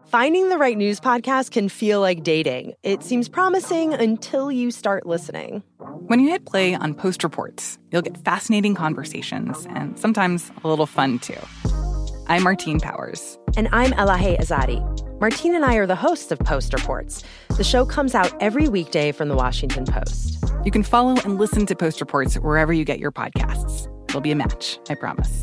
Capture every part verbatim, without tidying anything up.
Finding the right news podcast can feel like dating. It seems promising until you start listening. When you hit play on Post Reports, you'll get fascinating conversations and sometimes a little fun, too. I'm Martine Powers. And I'm Elahe Azadi. Martine and I are the hosts of Post Reports. The show comes out every weekday from the Washington Post. You can follow and listen to Post Reports wherever you get your podcasts. It'll be a match, I promise.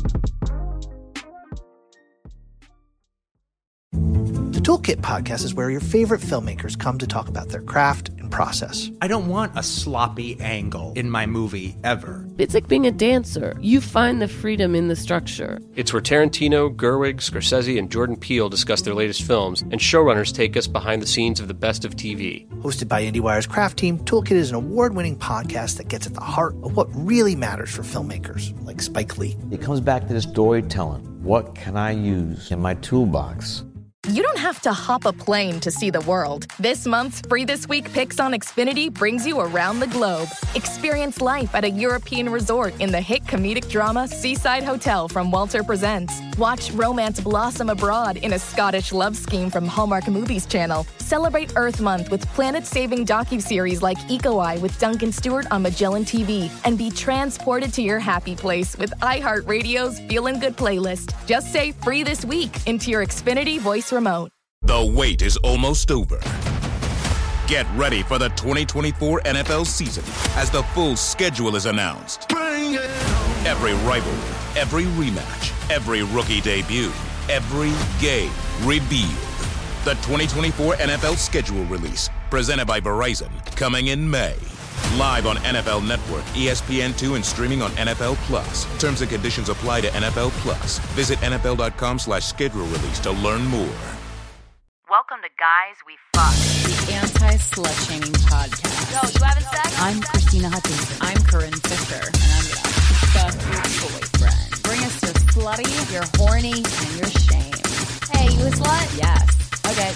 The Toolkit podcast is where your favorite filmmakers come to talk about their craft and process. I don't want a sloppy angle in my movie, ever. It's like being a dancer. You find the freedom in the structure. It's where Tarantino, Gerwig, Scorsese, and Jordan Peele discuss their latest films, and showrunners take us behind the scenes of the best of T V. Hosted by IndieWire's craft team, Toolkit is an award-winning podcast that gets at the heart of what really matters for filmmakers, like Spike Lee. It comes back to the storytelling. What can I use in my toolbox? You don't have to hop a plane to see the world. This month's Free This Week Picks on Xfinity brings you around the globe. Experience life at a European resort in the hit comedic drama Seaside Hotel from Walter Presents. Watch romance blossom abroad in a Scottish love scheme from Hallmark Movies Channel. Celebrate Earth Month with planet-saving docuseries like Eco Eye with Duncan Stewart on Magellan T V. And be transported to your happy place with iHeartRadio's Feelin' Good playlist. Just say Free This Week into your Xfinity voice remote. The wait is almost over. Get ready for the twenty twenty-four N F L season as the full schedule is announced. Bring it on. Every rivalry, every rematch, every rookie debut, every game revealed. The twenty twenty-four N F L schedule release, presented by Verizon, coming in May. Live on N F L Network, E S P N two, and streaming on N F L Plus. Terms and conditions apply to N F L Plus. Visit nfl.com slash schedule release to learn more. Welcome to Guys We Fuck, the anti-slut-shaming podcast. Yo, you having sex? I'm Christina Hutchinson. I'm Corinne Fisher, and I'm gonna fuck your boyfriend. Bring us your slutty, your horny, and your shame. Hey, you a slut? Yes. Okay.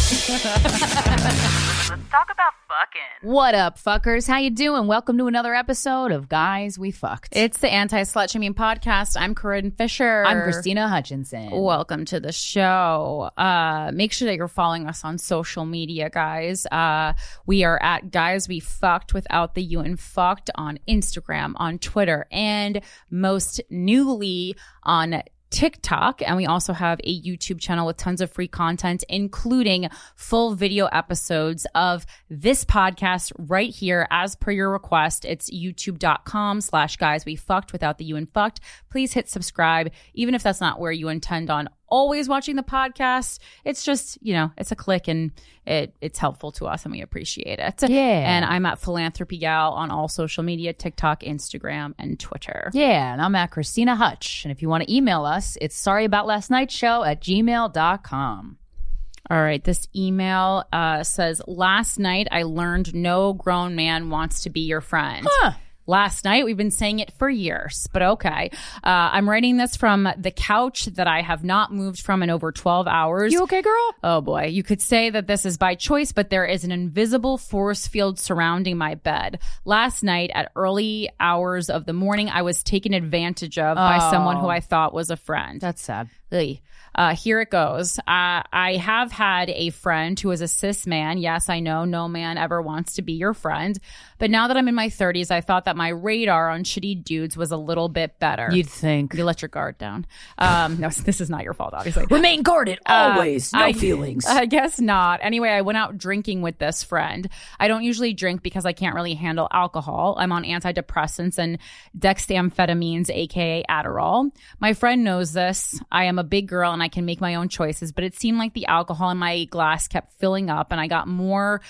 Let's talk about fucking. What up, fuckers? How you doing? Welcome to another episode of Guys We Fucked. It's the anti-slut-shaming podcast. I'm Corinne Fisher. I'm Christina Hutchinson. Welcome to the show. Uh, make sure that you're following us on social media, guys. Uh, we are at Guys We Fucked without the U and fucked on Instagram, on Twitter, and most newly on TikTok, and we also have a YouTube channel with tons of free content, including full video episodes of this podcast right here as per your request. It's youtube.com slash guys we fucked without the U and fucked. Please hit subscribe, even if that's not where you intend on always watching the podcast. It's just, you know, it's a click and it it's helpful to us and we appreciate it. Yeah. And I'm at Philanthropy Gal on all social media, TikTok, Instagram, and Twitter. Yeah, and I'm at Christina Hutch. And if you want to email us, it's sorryaboutlastnightshow at gmail dot com. All right, this email uh, says, last night I learned no grown man wants to be your friend. Huh. Last night, we've been saying it for years, but okay. Uh, I'm writing this from the couch that I have not moved from in over twelve hours. You okay, girl? Oh boy. You could say that this is by choice, but there is an invisible force field surrounding my bed. Last night at early hours of the morning, I was taken advantage of oh. by someone who I thought was a friend. That's sad. Ugh. Uh, here it goes. Uh, I have had a friend who is a cis man. Yes, I know no man ever wants to be your friend. But now that I'm in my thirties, I thought that my radar on shitty dudes was a little bit better. You'd think. You let your guard down. Um, no, this is not your fault, obviously. Remain guarded, always. Uh, no I, feelings. I guess not. Anyway, I went out drinking with this friend. I don't usually drink because I can't really handle alcohol. I'm on antidepressants and dexamphetamines, a k a. Adderall. My friend knows this. I am a big girl and I can make my own choices, but it seemed like the alcohol in my glass kept filling up and I got more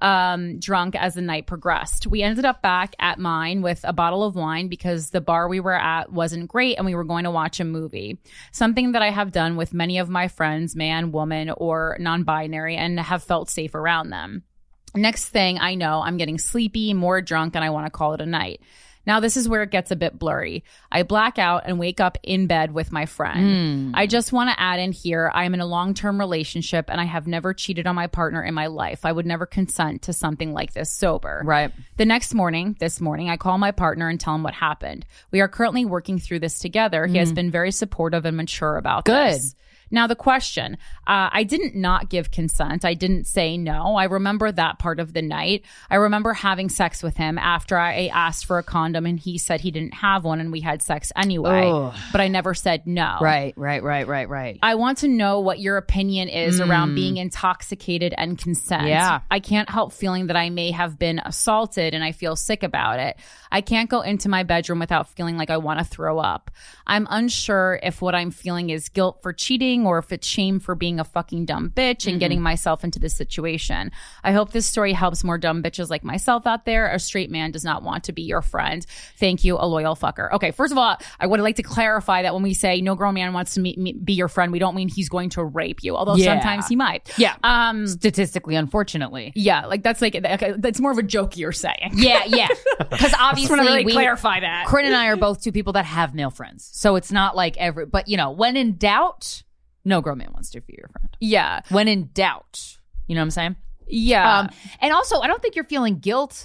um, drunk as the night progressed. We ended up back at mine with a bottle of wine because the bar we were at wasn't great and we were going to watch a movie. Something that I have done with many of my friends, man, woman, or non-binary, and have felt safe around them. Next thing I know, I'm getting sleepy, more drunk, and I want to call it a night. Now, this is where it gets a bit blurry. I black out and wake up in bed with my friend. Mm. I just want to add in here, I am in a long-term relationship and I have never cheated on my partner in my life. I would never consent to something like this sober. Right. The next morning, this morning, I call my partner and tell him what happened. We are currently working through this together. Mm. He has been very supportive and mature about Good. this. Now, the question, uh, I didn't not give consent. I didn't say no. I remember that part of the night. I remember having sex with him after I asked for a condom and he said he didn't have one and we had sex anyway. Ugh. But I never said no. Right, right, right, right, right. I want to know what your opinion is mm. around being intoxicated and consent. Yeah. I can't help feeling that I may have been assaulted and I feel sick about it. I can't go into my bedroom without feeling like I want to throw up. I'm unsure if what I'm feeling is guilt for cheating or if it's shame for being a fucking dumb bitch and mm-hmm. getting myself into this situation. I hope this story helps more dumb bitches like myself out there. A straight man does not want to be your friend. Thank you, a loyal fucker. Okay, first of all, I would like to clarify that when we say no grown man wants to meet, meet, be your friend, we don't mean he's going to rape you, although yeah. sometimes he might. Yeah. Um, Statistically, unfortunately. Yeah, like that's like, okay, that's more of a joke you're saying. Yeah, yeah. Because obviously, I just want to really we, clarify that. Corinne and I are both two people that have male friends. So it's not like every, but you know, when in doubt, no grown man wants to be your friend. Yeah. When in doubt, you know what I'm saying? Yeah. Um, and also, I don't think you're feeling guilt.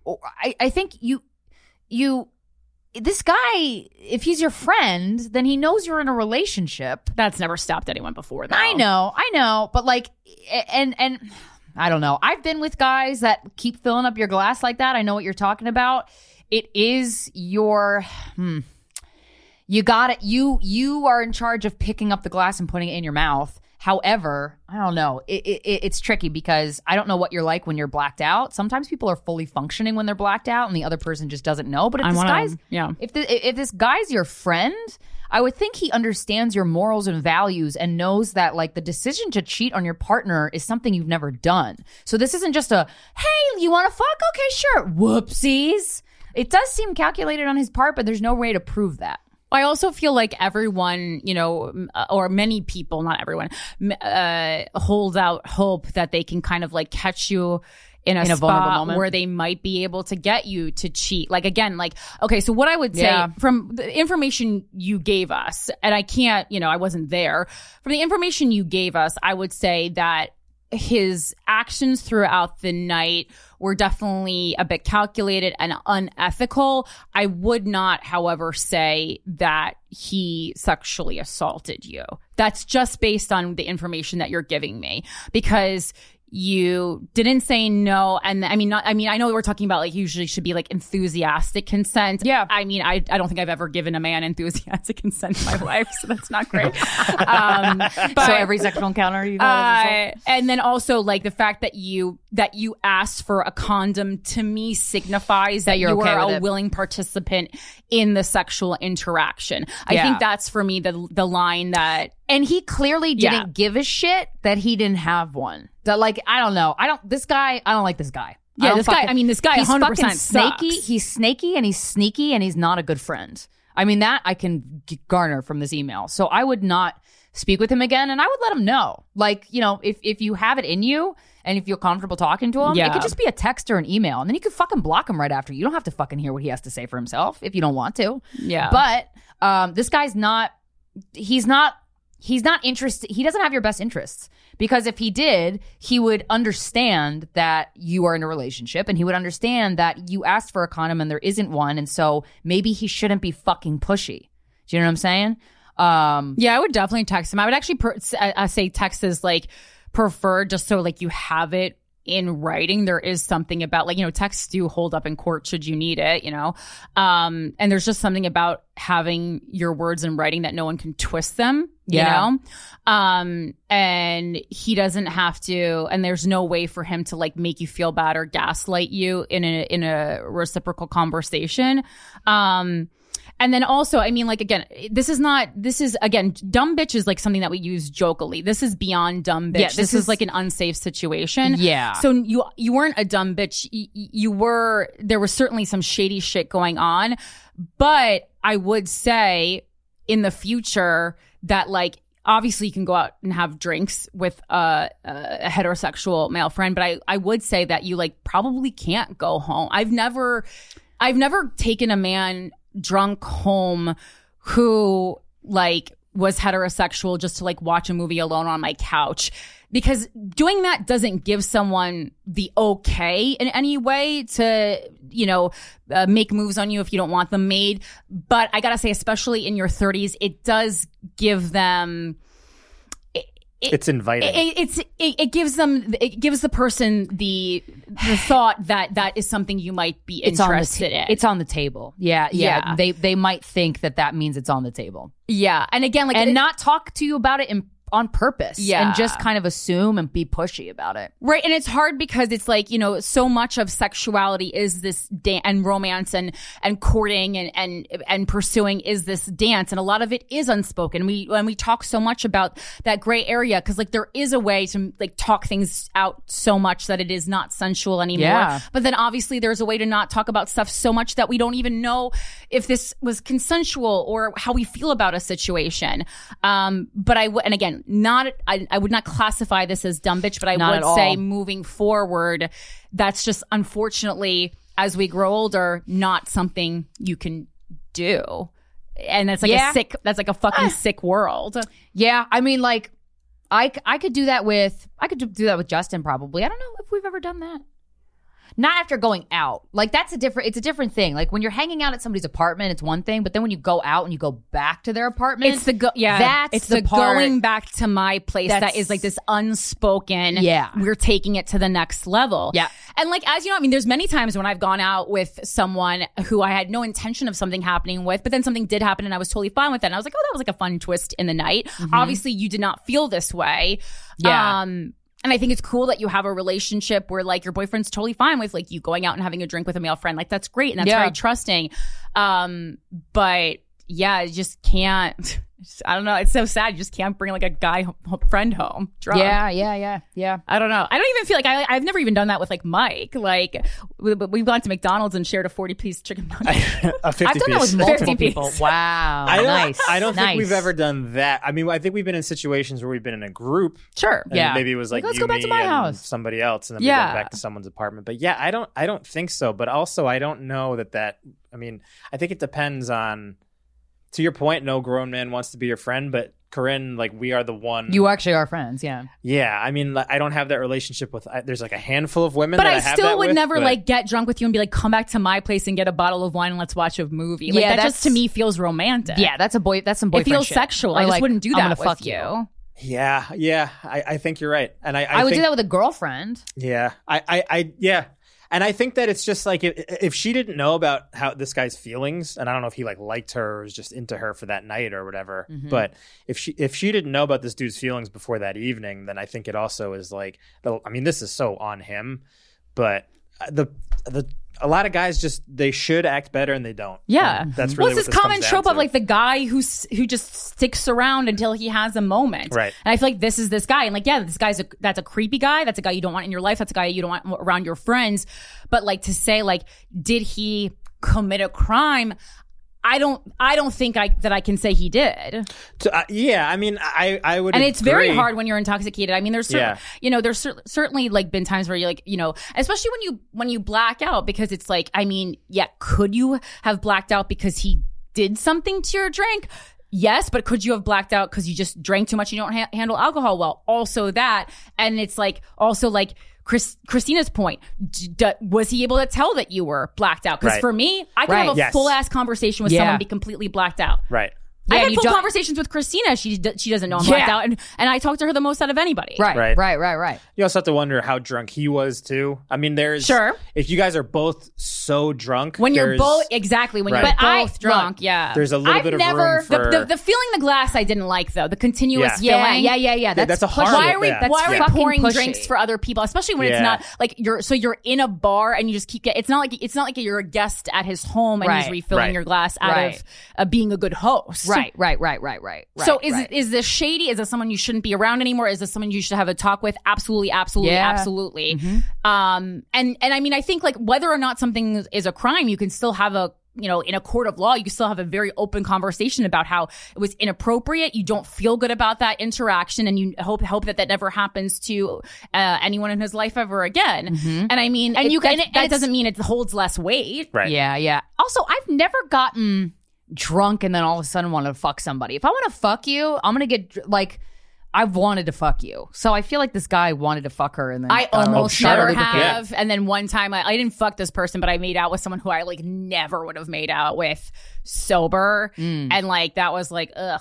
I, I think you, you, this guy, if he's your friend, then he knows you're in a relationship. That's never stopped anyone before, though. I know, I know. But like, and, and I don't know. I've been with guys that keep filling up your glass like that. I know what you're talking about. It is your, hmm, you got it. You, you are in charge of picking up the glass and putting it in your mouth. However, I don't know. It, it, it's tricky because I don't know what you're like when you're blacked out. Sometimes people are fully functioning when they're blacked out and the other person just doesn't know. But if I'm this guy's, yeah. if, the, if this guy's your friend, I would think he understands your morals and values and knows that like the decision to cheat on your partner is something you've never done. So this isn't just a, hey, you want to fuck? Okay, sure. Whoopsies. It does seem calculated on his part, but there's no way to prove that. I also feel like everyone, you know, or many people, not everyone, uh, hold out hope that they can kind of like catch you in a, in a spot where they might be able to get you to cheat. Like, again, like, okay, so what I would say yeah. from the information you gave us, and I can't, you know, I wasn't there. From the information you gave us, I would say that his actions throughout the night were definitely a bit calculated and unethical. I would not, however, say that he sexually assaulted you. That's just based on the information that you're giving me, because you didn't say no. And I mean, not, I mean, I know we're talking about like usually should be like enthusiastic consent. Yeah. I mean, I, I don't think I've ever given a man enthusiastic consent in my life, so that's not great. Um, but, so every sexual encounter you had uh, and then also like the fact that you, that you asked for a condom to me signifies that, that you're you okay are a it. willing participant in the sexual interaction. I yeah. think that's for me the, the line that, and he clearly didn't yeah. give a shit that he didn't have one. That like, I don't know. I don't, this guy, I don't like this guy. Yeah, this fucking, guy, I mean, this guy he's one hundred percent snaky. sucks. He's snaky and he's sneaky and he's not a good friend. I mean, that I can g- garner from this email. So I would not speak with him again, and I would let him know. Like, you know, if, if you have it in you and if you're comfortable talking to him, yeah. it could just be a text or an email, and then you could fucking block him right after. You don't have to fucking hear what he has to say for himself if you don't want to. Yeah. But um, this guy's not, he's not, He's not interested. He doesn't have your best interests, because if he did, he would understand that you are in a relationship, and he would understand that you asked for a condom and there isn't one. And so maybe he shouldn't be fucking pushy. Do you know what I'm saying? Um, yeah, I would definitely text him. I would actually per- uh, say text is like preferred, just so like you have it in writing. There is something about like, you know, texts do hold up in court should you need it, you know? Um, and there's just something about having your words in writing that no one can twist them, you yeah. know? Um, and he doesn't have to, and there's no way for him to like make you feel bad or gaslight you in a, in a reciprocal conversation. Um, And then also, I mean, like, again, this is not, this is, again, dumb bitch is like something that we use jokingly. This is beyond dumb bitch. Yeah, this, this is, is like an unsafe situation. Yeah. So you, you weren't a dumb bitch. You, you were, there was certainly some shady shit going on. But I would say in the future that, like, obviously you can go out and have drinks with a, a heterosexual male friend. But I, I would say that you, like, probably can't go home. I've never, I've never taken a man drunk home who like was heterosexual just to like watch a movie alone on my couch, because doing that doesn't give someone the okay in any way to, you know, uh, make moves on you if you don't want them made. But I gotta say, especially in your thirties, it does give them It, it's inviting. It, it's it, it gives them it gives the person the the thought that that is something you might be it's interested on the ta- in. It's on the table. Yeah, yeah, Yeah. They they might think that that means it's on the table. Yeah, and again, like and it, not talk to you about it in, on purpose. Yeah. And just kind of assume and be pushy about it. Right, and it's hard because it's like, you know, so much of sexuality is this da- and romance and and courting and and and pursuing is this dance, and a lot of it is unspoken. We and we talk so much about that gray area because like there is a way to like talk things out so much that it is not sensual anymore. Yeah. But then obviously there's a way to not talk about stuff so much that we don't even know if this was consensual or how we feel about a situation. Um, but I w- and again. Not, I, I would not classify this as dumb bitch, but I Not would at all. say moving forward, that's just unfortunately, as we grow older, not something you can do. And that's like Yeah. a sick, that's like a fucking sick world. Yeah, I mean, like, I, I could do that with, I could do that with Justin probably. I don't know if we've ever done that. Not after going out. Like, that's a different, it's a different thing. Like, when you're hanging out at somebody's apartment, it's one thing. But then when you go out and you go back to their apartment, It's the, go- yeah, that's it's the, the, part, going back to my place that That's- is like this unspoken, Yeah. we're taking it to the next level. Yeah. And like, as you know, I mean, there's many times when I've gone out with someone who I had no intention of something happening with, but then something did happen and I was totally fine with it. And I was like, oh, that was like a fun twist in the night. Obviously, you did not feel this way. Yeah. Um, and I think it's cool that you have a relationship where like your boyfriend's totally fine with like you going out and having a drink with a male friend. Like that's great. And that's Yeah. very trusting. Um, but yeah, you just can't, I don't know. It's so sad. You just can't bring like a guy ho- friend home drunk. Yeah, yeah, yeah, yeah. I don't know. I don't even feel like I, I've never even done that with like Mike. Like we, we've gone to McDonald's and shared a forty piece chicken nugget. A fifty I've done that piece. with multiple fifty people. piece. Wow, I don't, nice. I don't nice. think we've ever done that. I mean, I think we've been in situations where we've been in a group. Sure. And Yeah. maybe it was like, Like, let's you, go back me, to my and house. somebody else, and then we Yeah. went back to someone's apartment. But yeah, I don't, I don't think so. But also, I don't know that that. I mean, I think it depends on. To your point, no grown man wants to be your friend, but Corinne, like we are the one. You actually are friends, yeah. Yeah, I mean, like, I don't have that relationship with. I, there's like a handful of women, But that I, I have still that would with, never but- like get drunk with you and be like, come back to my place and get a bottle of wine and let's watch a movie. Like Yeah, that that's- just to me feels romantic. Yeah, that's a boy. That's some It boyfriend feels shit. sexual. Or I just like, wouldn't do I'm that gonna with fuck you. Yeah, yeah, I, I think you're right, and I, I, I would think, do that with a girlfriend. Yeah, I, I, I, yeah, and I think that it's just like if, if she didn't know about how this guy's feelings, and I don't know if he like liked her or was just into her for that night or whatever, Mm-hmm. but if she if she didn't know about this dude's feelings before that evening, then I think it also is like, the, I mean, this is so on him, but the the a lot of guys just they should act better and they don't. Yeah, And that's well, really it's what this this common comes down trope of to. like the guy who's who just sticks around until he has a moment, Right. And I feel like this is this guy, and like, yeah, this guy's a that's a creepy guy. That's a guy you don't want in your life. That's a guy you don't want around your friends. But like to say like, did he commit a crime? I don't. I don't think I that I can say he did. To- uh, yeah, I mean, I I would, And it's very agree. hard when you're intoxicated. I mean, there's certain, Yeah. you know, there's cer- certainly like been times where you're like, you know, especially when you when you black out, because it's like, I mean, yeah, could you have blacked out because he did something to your drink? Yes, but could you have blacked out because you just drank too much and you don't ha- handle alcohol well? Also that, and it's like also like Chris, Christina's point, d- d- was he able to tell that you were blacked out? Because Right. for me, I can Right. have a Yes. full ass conversation with Yeah. someone and be completely blacked out. Right. I've Yeah, had you full don't- conversations with Christina. She d- she doesn't know I'm Yeah. blacked out, and and I talk to her the most out of anybody. Right, Right. right, right, right. You also have to wonder how drunk he was too. I mean, there's Sure. if you guys are both so drunk, When you're there's- both exactly when Right. you're But I- both drunk, look, yeah. there's a little I've bit of never- room for the, the the filling the glass I didn't like though. The continuous Yeah. filling. Yeah, yeah, yeah, yeah. That's, that's a hard- pushy. Why are we Yeah. why are we fucking pouring pushy. drinks for other people, especially when it's Yeah. not like you're so you're in a bar and you just keep getting. It's not like it's not like you're a guest at his home and he's Right. refilling Right. your glass out Right. of uh, being a good host. Right, right, right, right, right. So right, is right. is this shady? Is this someone you shouldn't be around anymore? Is this someone you should have a talk with? Absolutely, absolutely, Yeah. absolutely. Um, and and I mean, I think like whether or not something is a crime, you can still have a you know in a court of law, you can still have a very open conversation about how it was inappropriate. You don't feel good about that interaction, and you hope hope that that never happens to uh, anyone in his life ever again. And I mean, And and you you can- that, and that it's- doesn't mean it holds less weight. right. Yeah, yeah. Also, I've never gotten drunk and then all of a sudden wanted to fuck somebody. If I want to fuck you, I'm gonna get dr- like I've wanted to fuck you. So I feel like this guy wanted to fuck her, and then I got her almost shot never her with a pin. have. And then one time I, I didn't fuck this person, but I made out with someone who I like never would have made out with sober. Mm. And like that was like, ugh.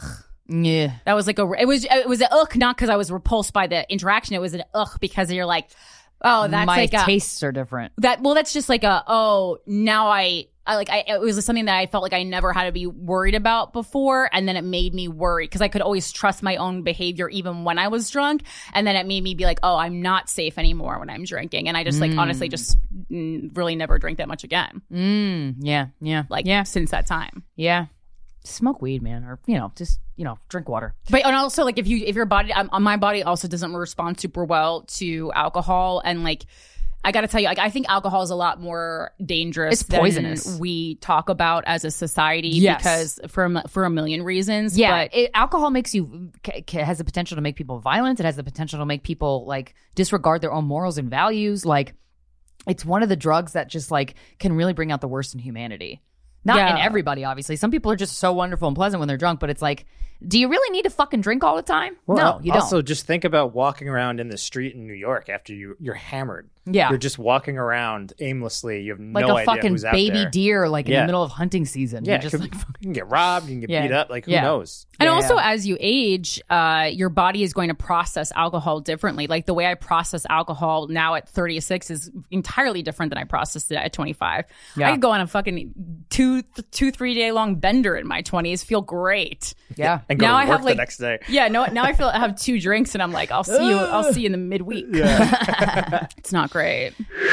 Yeah. That was like a, it was, it was an ugh, not because I was repulsed by the interaction. It was an ugh because you're like, oh, that's My like a. tastes are different. That, well, that's just like a, oh, now I, I like, I, it was something that I felt like I never had to be worried about before. And then it made me worry because I could always trust my own behavior even when I was drunk. And then it made me be like, oh, I'm not safe anymore when I'm drinking. And I just like, Mm. honestly, just mm, really never drink that much again. Mm, yeah, yeah. Like, yeah. since that time. Yeah. Smoke weed, man. Or, you know, just, you know, drink water. But and also, like, if you, if your body, um, my body also doesn't respond super well to alcohol. And like, I got to tell you, like, I think alcohol is a lot more dangerous. It's poisonous. Than we talk about as a society. Yes. Because for a, m- for a million reasons. Yeah, But it, alcohol makes you c- c- has the potential to make people violent. It has the potential to make people like disregard their own morals and values. Like, it's one of the drugs that just like can really bring out the worst in humanity. Not Yeah. in everybody, obviously. Some people are just so wonderful and pleasant when they're drunk, but it's like, do you really need to fucking drink all the time? Well, no, you don't. Also, just think about walking around in the street in New York after you, you're hammered. Yeah. You're just walking around aimlessly. You have like no a idea fucking who's out baby there. deer, like in Yeah. the middle of hunting season. Yeah, You're just could- like, you can get robbed, you can get Yeah. beat up. Like, who Yeah. knows? And Yeah. also, as you age, uh, your body is going to process alcohol differently. Like the way I process alcohol now at thirty-six is entirely different than I processed it at twenty-five. Yeah. I could go on a fucking two, two, three day long bender in my twenties, feel great. Yeah. And go now to I work have like the next day. yeah. No, now I feel I have two drinks and I'm like, I'll see you. I'll see you in the midweek. Yeah. It's not great.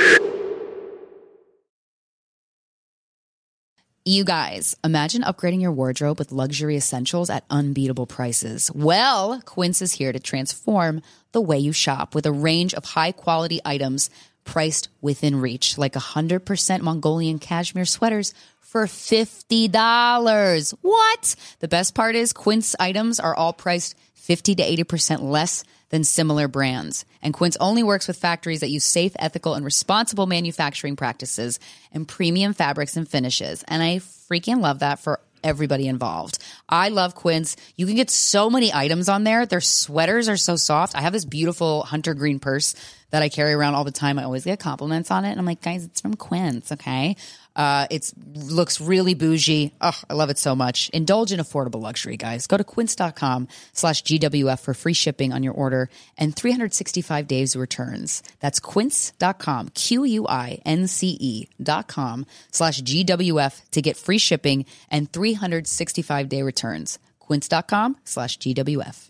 You guys, imagine upgrading your wardrobe with luxury essentials at unbeatable prices. Well, Quince is here to transform the way you shop with a range of high-quality items priced within reach, like one hundred percent Mongolian cashmere sweaters for fifty dollars. What? The best part is Quince items are all priced fifty to eighty percent less than similar brands. And Quince only works with factories that use safe, ethical, and responsible manufacturing practices and premium fabrics and finishes. And I freaking love that for everybody involved. I love Quince. You can get so many items on there. Their sweaters are so soft. I have this beautiful hunter green purse that I carry around all the time. I always get compliments on it. And I'm like, guys, it's from Quince, okay? Uh, it looks really bougie. Oh, I love it so much. Indulge in affordable luxury, guys. Go to quince.com slash GWF for free shipping on your order and three hundred sixty-five days returns. That's quince.com, Q-U-I-N-C-E dot com slash GWF to get free shipping and three hundred sixty-five day returns. Quince.com slash GWF.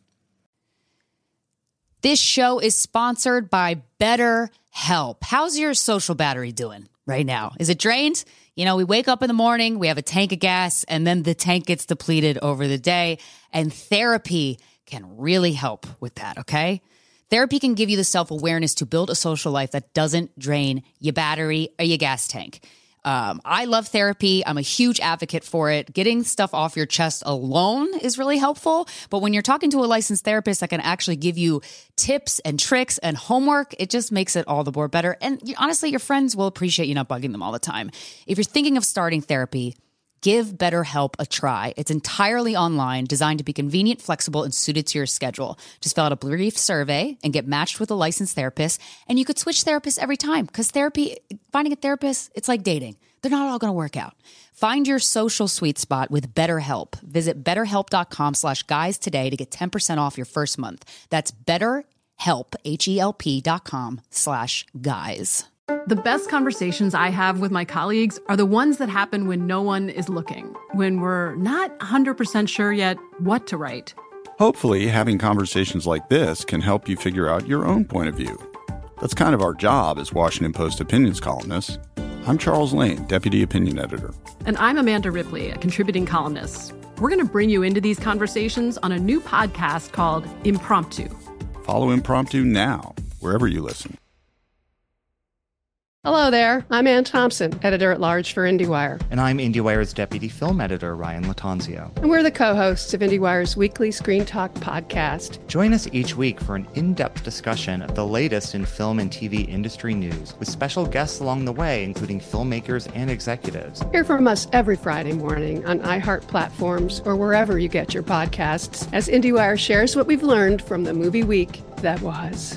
This show is sponsored by BetterHelp. How's your social battery doing right now? Is it drained? You know, we wake up in the morning, we have a tank of gas, and then the tank gets depleted over the day. And therapy can really help with that, okay? Therapy can give you the self-awareness to build a social life that doesn't drain your battery or your gas tank. Um, I love therapy. I'm a huge advocate for it. Getting stuff off your chest alone is really helpful. But when you're talking to a licensed therapist that can actually give you tips and tricks and homework, it just makes it all the more better. And you, honestly, your friends will appreciate you not bugging them all the time. If you're thinking of starting therapy, give BetterHelp a try. It's entirely online, designed to be convenient, flexible, and suited to your schedule. Just fill out a brief survey and get matched with a licensed therapist. And you could switch therapists every time because therapy, finding a therapist, it's like dating. They're not all going to work out. Find your social sweet spot with BetterHelp. Visit betterhelp.com slash guys today to get ten percent off your first month. That's betterhelp, H-E-L-P dot com slash guys. The best conversations I have with my colleagues are the ones that happen when no one is looking, when we're not one hundred percent sure yet what to write. Hopefully, having conversations like this can help you figure out your own point of view. That's kind of our job as Washington Post opinions columnists. I'm Charles Lane, Deputy Opinion Editor. And I'm Amanda Ripley, a contributing columnist. We're going to bring you into these conversations on a new podcast called Impromptu. Follow Impromptu now, wherever you listen. Hello there, I'm Ann Thompson, editor-at-large for IndieWire. And I'm IndieWire's deputy film editor, Ryan Latanzio. And we're the co-hosts of IndieWire's weekly Screen Talk podcast. Join us each week for an in-depth discussion of the latest in film and T V industry news, with special guests along the way, including filmmakers and executives. Hear from us every Friday morning on iHeart platforms or wherever you get your podcasts, as IndieWire shares what we've learned from the movie week that was.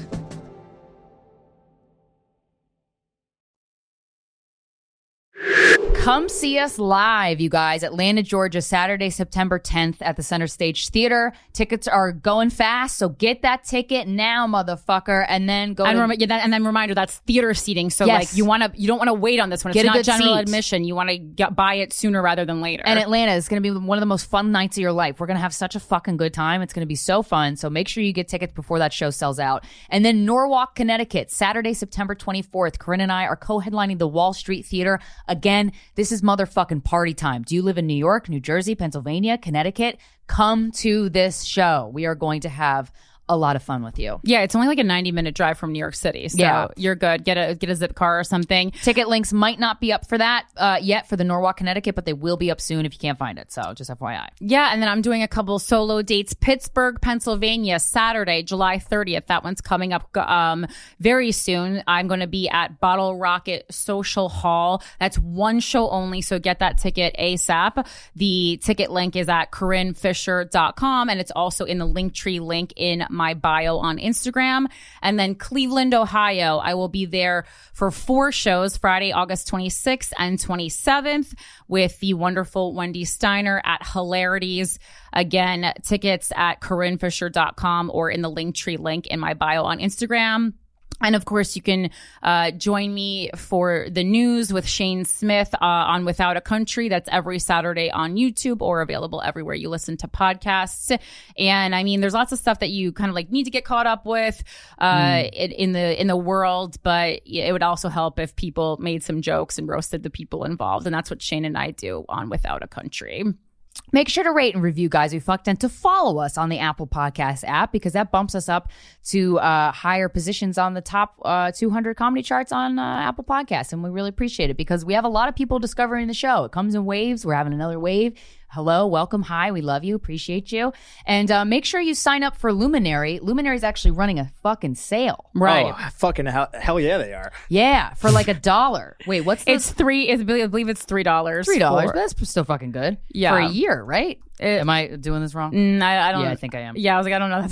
Come see us live, you guys. Atlanta, Georgia, Saturday, September tenth at the Center Stage Theater. Tickets are going fast, so get that ticket now, motherfucker, and then go. And, to- rem- yeah, that, and then reminder, that's theater seating. So Yes. like you want to, you don't want to wait on this one. It's Get a not good general seat. admission. You want to get buy it sooner rather than later. And Atlanta is going to be one of the most fun nights of your life. We're going to have such a fucking good time. It's going to be so fun. So make sure you get tickets before that show sells out. And then Norwalk, Connecticut, Saturday, September twenty-fourth. Corinne and I are co-headlining the Wall Street Theater. Again, this is motherfucking party time. Do you live in New York, New Jersey, Pennsylvania, Connecticut? Come to this show. We are going to have a lot of fun with you. Yeah, it's only like a ninety minute drive from New York City. So Yeah. you're good. Get a get a zip car or something. Ticket links might not be up for that uh, yet for the Norwalk, Connecticut, but they will be up soon if you can't find it. So just F Y I. Yeah, and then I'm doing a couple solo dates. Pittsburgh, Pennsylvania, Saturday, July thirtieth. That one's coming up um, very soon. I'm going to be at Bottle Rocket Social Hall. That's one show only, so get that ticket ASAP. The ticket link is at corinne fisher dot com, and it's also in the Linktree link in my bio on Instagram. And then Cleveland, Ohio, I will be there for four shows, Friday, August twenty-sixth and twenty-seventh, with the wonderful Wendy Steiner at Hilarities. Again, tickets at corinne fisher dot com or in the Linktree link in my bio on Instagram. And of course, you can uh, join me for the news with Shane Smith uh, on Without a Country. That's every Saturday on YouTube or available everywhere you listen to podcasts. And I mean, there's lots of stuff that you kind of like need to get caught up with uh, mm. in, in the in the world, but it would also help if people made some jokes and roasted the people involved. And that's what Shane and I do on Without a Country. Make sure to rate and review Guys We Fucked and to follow us on the Apple Podcast app because that bumps us up to uh, higher positions on the top uh, two hundred comedy charts on uh, Apple Podcasts. And we really appreciate it because we have a lot of people discovering the show. It comes in waves. We're having another wave. Hello, welcome, hi, we love you, appreciate you. And uh, make sure you sign up for Luminary. Luminary is actually running a fucking sale. Right. Oh, fucking hell, hell yeah, they are. Yeah, for like a dollar. Wait, what's the... It's three, I believe it's three dollars. Three dollars, but that's still fucking good. Yeah. For a year, right? It, Am I doing this wrong? Mm, I, I don't Yeah, I think I am. Yeah, I was like, I don't know that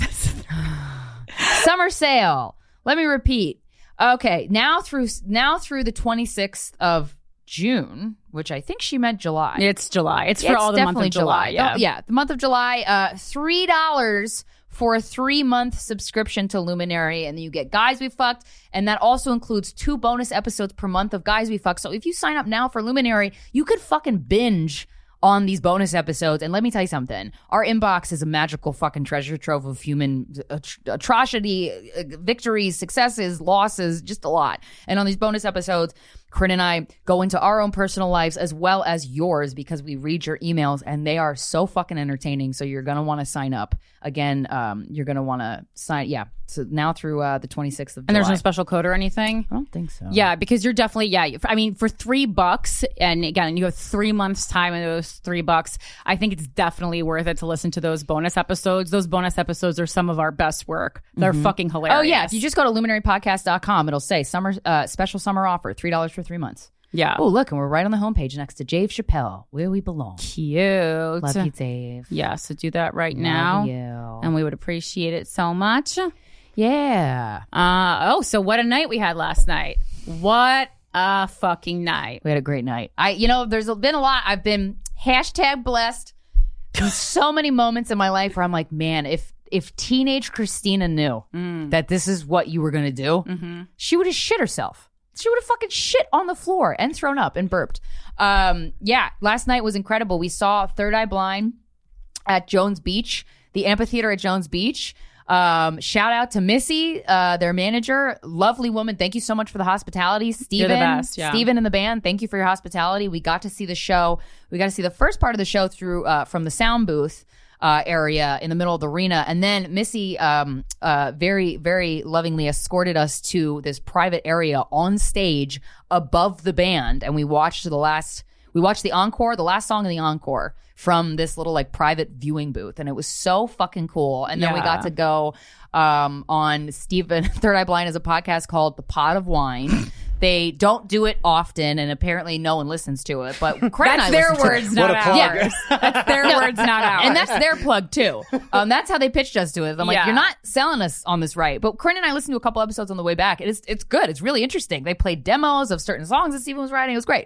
that's... Summer sale. Let me repeat. Okay, now through now through the twenty-sixth of June, which I think she meant July. It's July. It's for it's all the month definitely of July. July. Yeah. yeah, the month of July. Uh, three dollars for a three-month subscription to Luminary, and then you get Guys We Fucked, and that also includes two bonus episodes per month of Guys We Fucked. So if you sign up now for Luminary, you could fucking binge on these bonus episodes. And let me tell you something. Our inbox is a magical fucking treasure trove of human at- atrocity, uh, victories, successes, losses, just a lot. And on these bonus episodes, Corinne and I go into our own personal lives as well as yours because we read your emails and they are so fucking entertaining. So you're going to want to sign up. Again, um, you're going to want to sign. Yeah. So now through uh, the twenty-sixth of July. And there's no special code or anything? I don't think so. Yeah, because you're definitely, yeah. I mean, for three bucks, and again, you have three months time in those three bucks, I think it's definitely worth it to listen to those bonus episodes. Those bonus episodes are some of our best work. They're Mhm. fucking hilarious. Oh, yeah. If you just go to luminary podcast dot com, it'll say summer uh, special summer offer, three dollars for three months. Yeah. Oh, look, and we're right on the homepage next to Dave Chappelle, where we belong. Cute. Love you, Dave. Yeah, so do that right Love now. you. And we would appreciate it so much. Yeah. Uh, oh, so what a night we had last night. What a fucking night. We had a great night. I, you know, there's been a lot. I've been hashtag blessed in so many moments in my life where I'm like, man, if if teenage Christina knew Mm. that this is what you were going to do, Mm-hmm. she would have shit herself. She would have fucking shit on the floor and thrown up and burped. Um, yeah, last night was incredible. We saw Third Eye Blind at Jones Beach, the amphitheater at Jones Beach. Um, shout out to Missy, uh, their manager, lovely woman. Thank you so much for the hospitality. Steven, You're the best, yeah. Steven and the band, thank you for your hospitality. We got to see the show. We got to see the first part of the show through uh, from the sound booth uh, area in the middle of the arena. And then Missy um, uh, very, very lovingly escorted us to this private area on stage above the band. And we watched the last, we watched the encore, the last song of the encore from this little like private viewing booth. And it was so fucking cool. And then we Yeah. got to go um, on Stephen, Third Eye Blind has a podcast called The Pot of Wine. They don't do it often, and apparently no one listens to it. But Craig and That's I their listen to words, it. not What a plug. ours. That's their No, words, not ours. And that's their plug too. Um, that's how they pitched us to it. I'm like, Yeah. you're not selling us on this right. But Corinne and I listened to a couple episodes on the way back. It is, it's good. It's really interesting. They played demos of certain songs that Stephen was writing. It was great.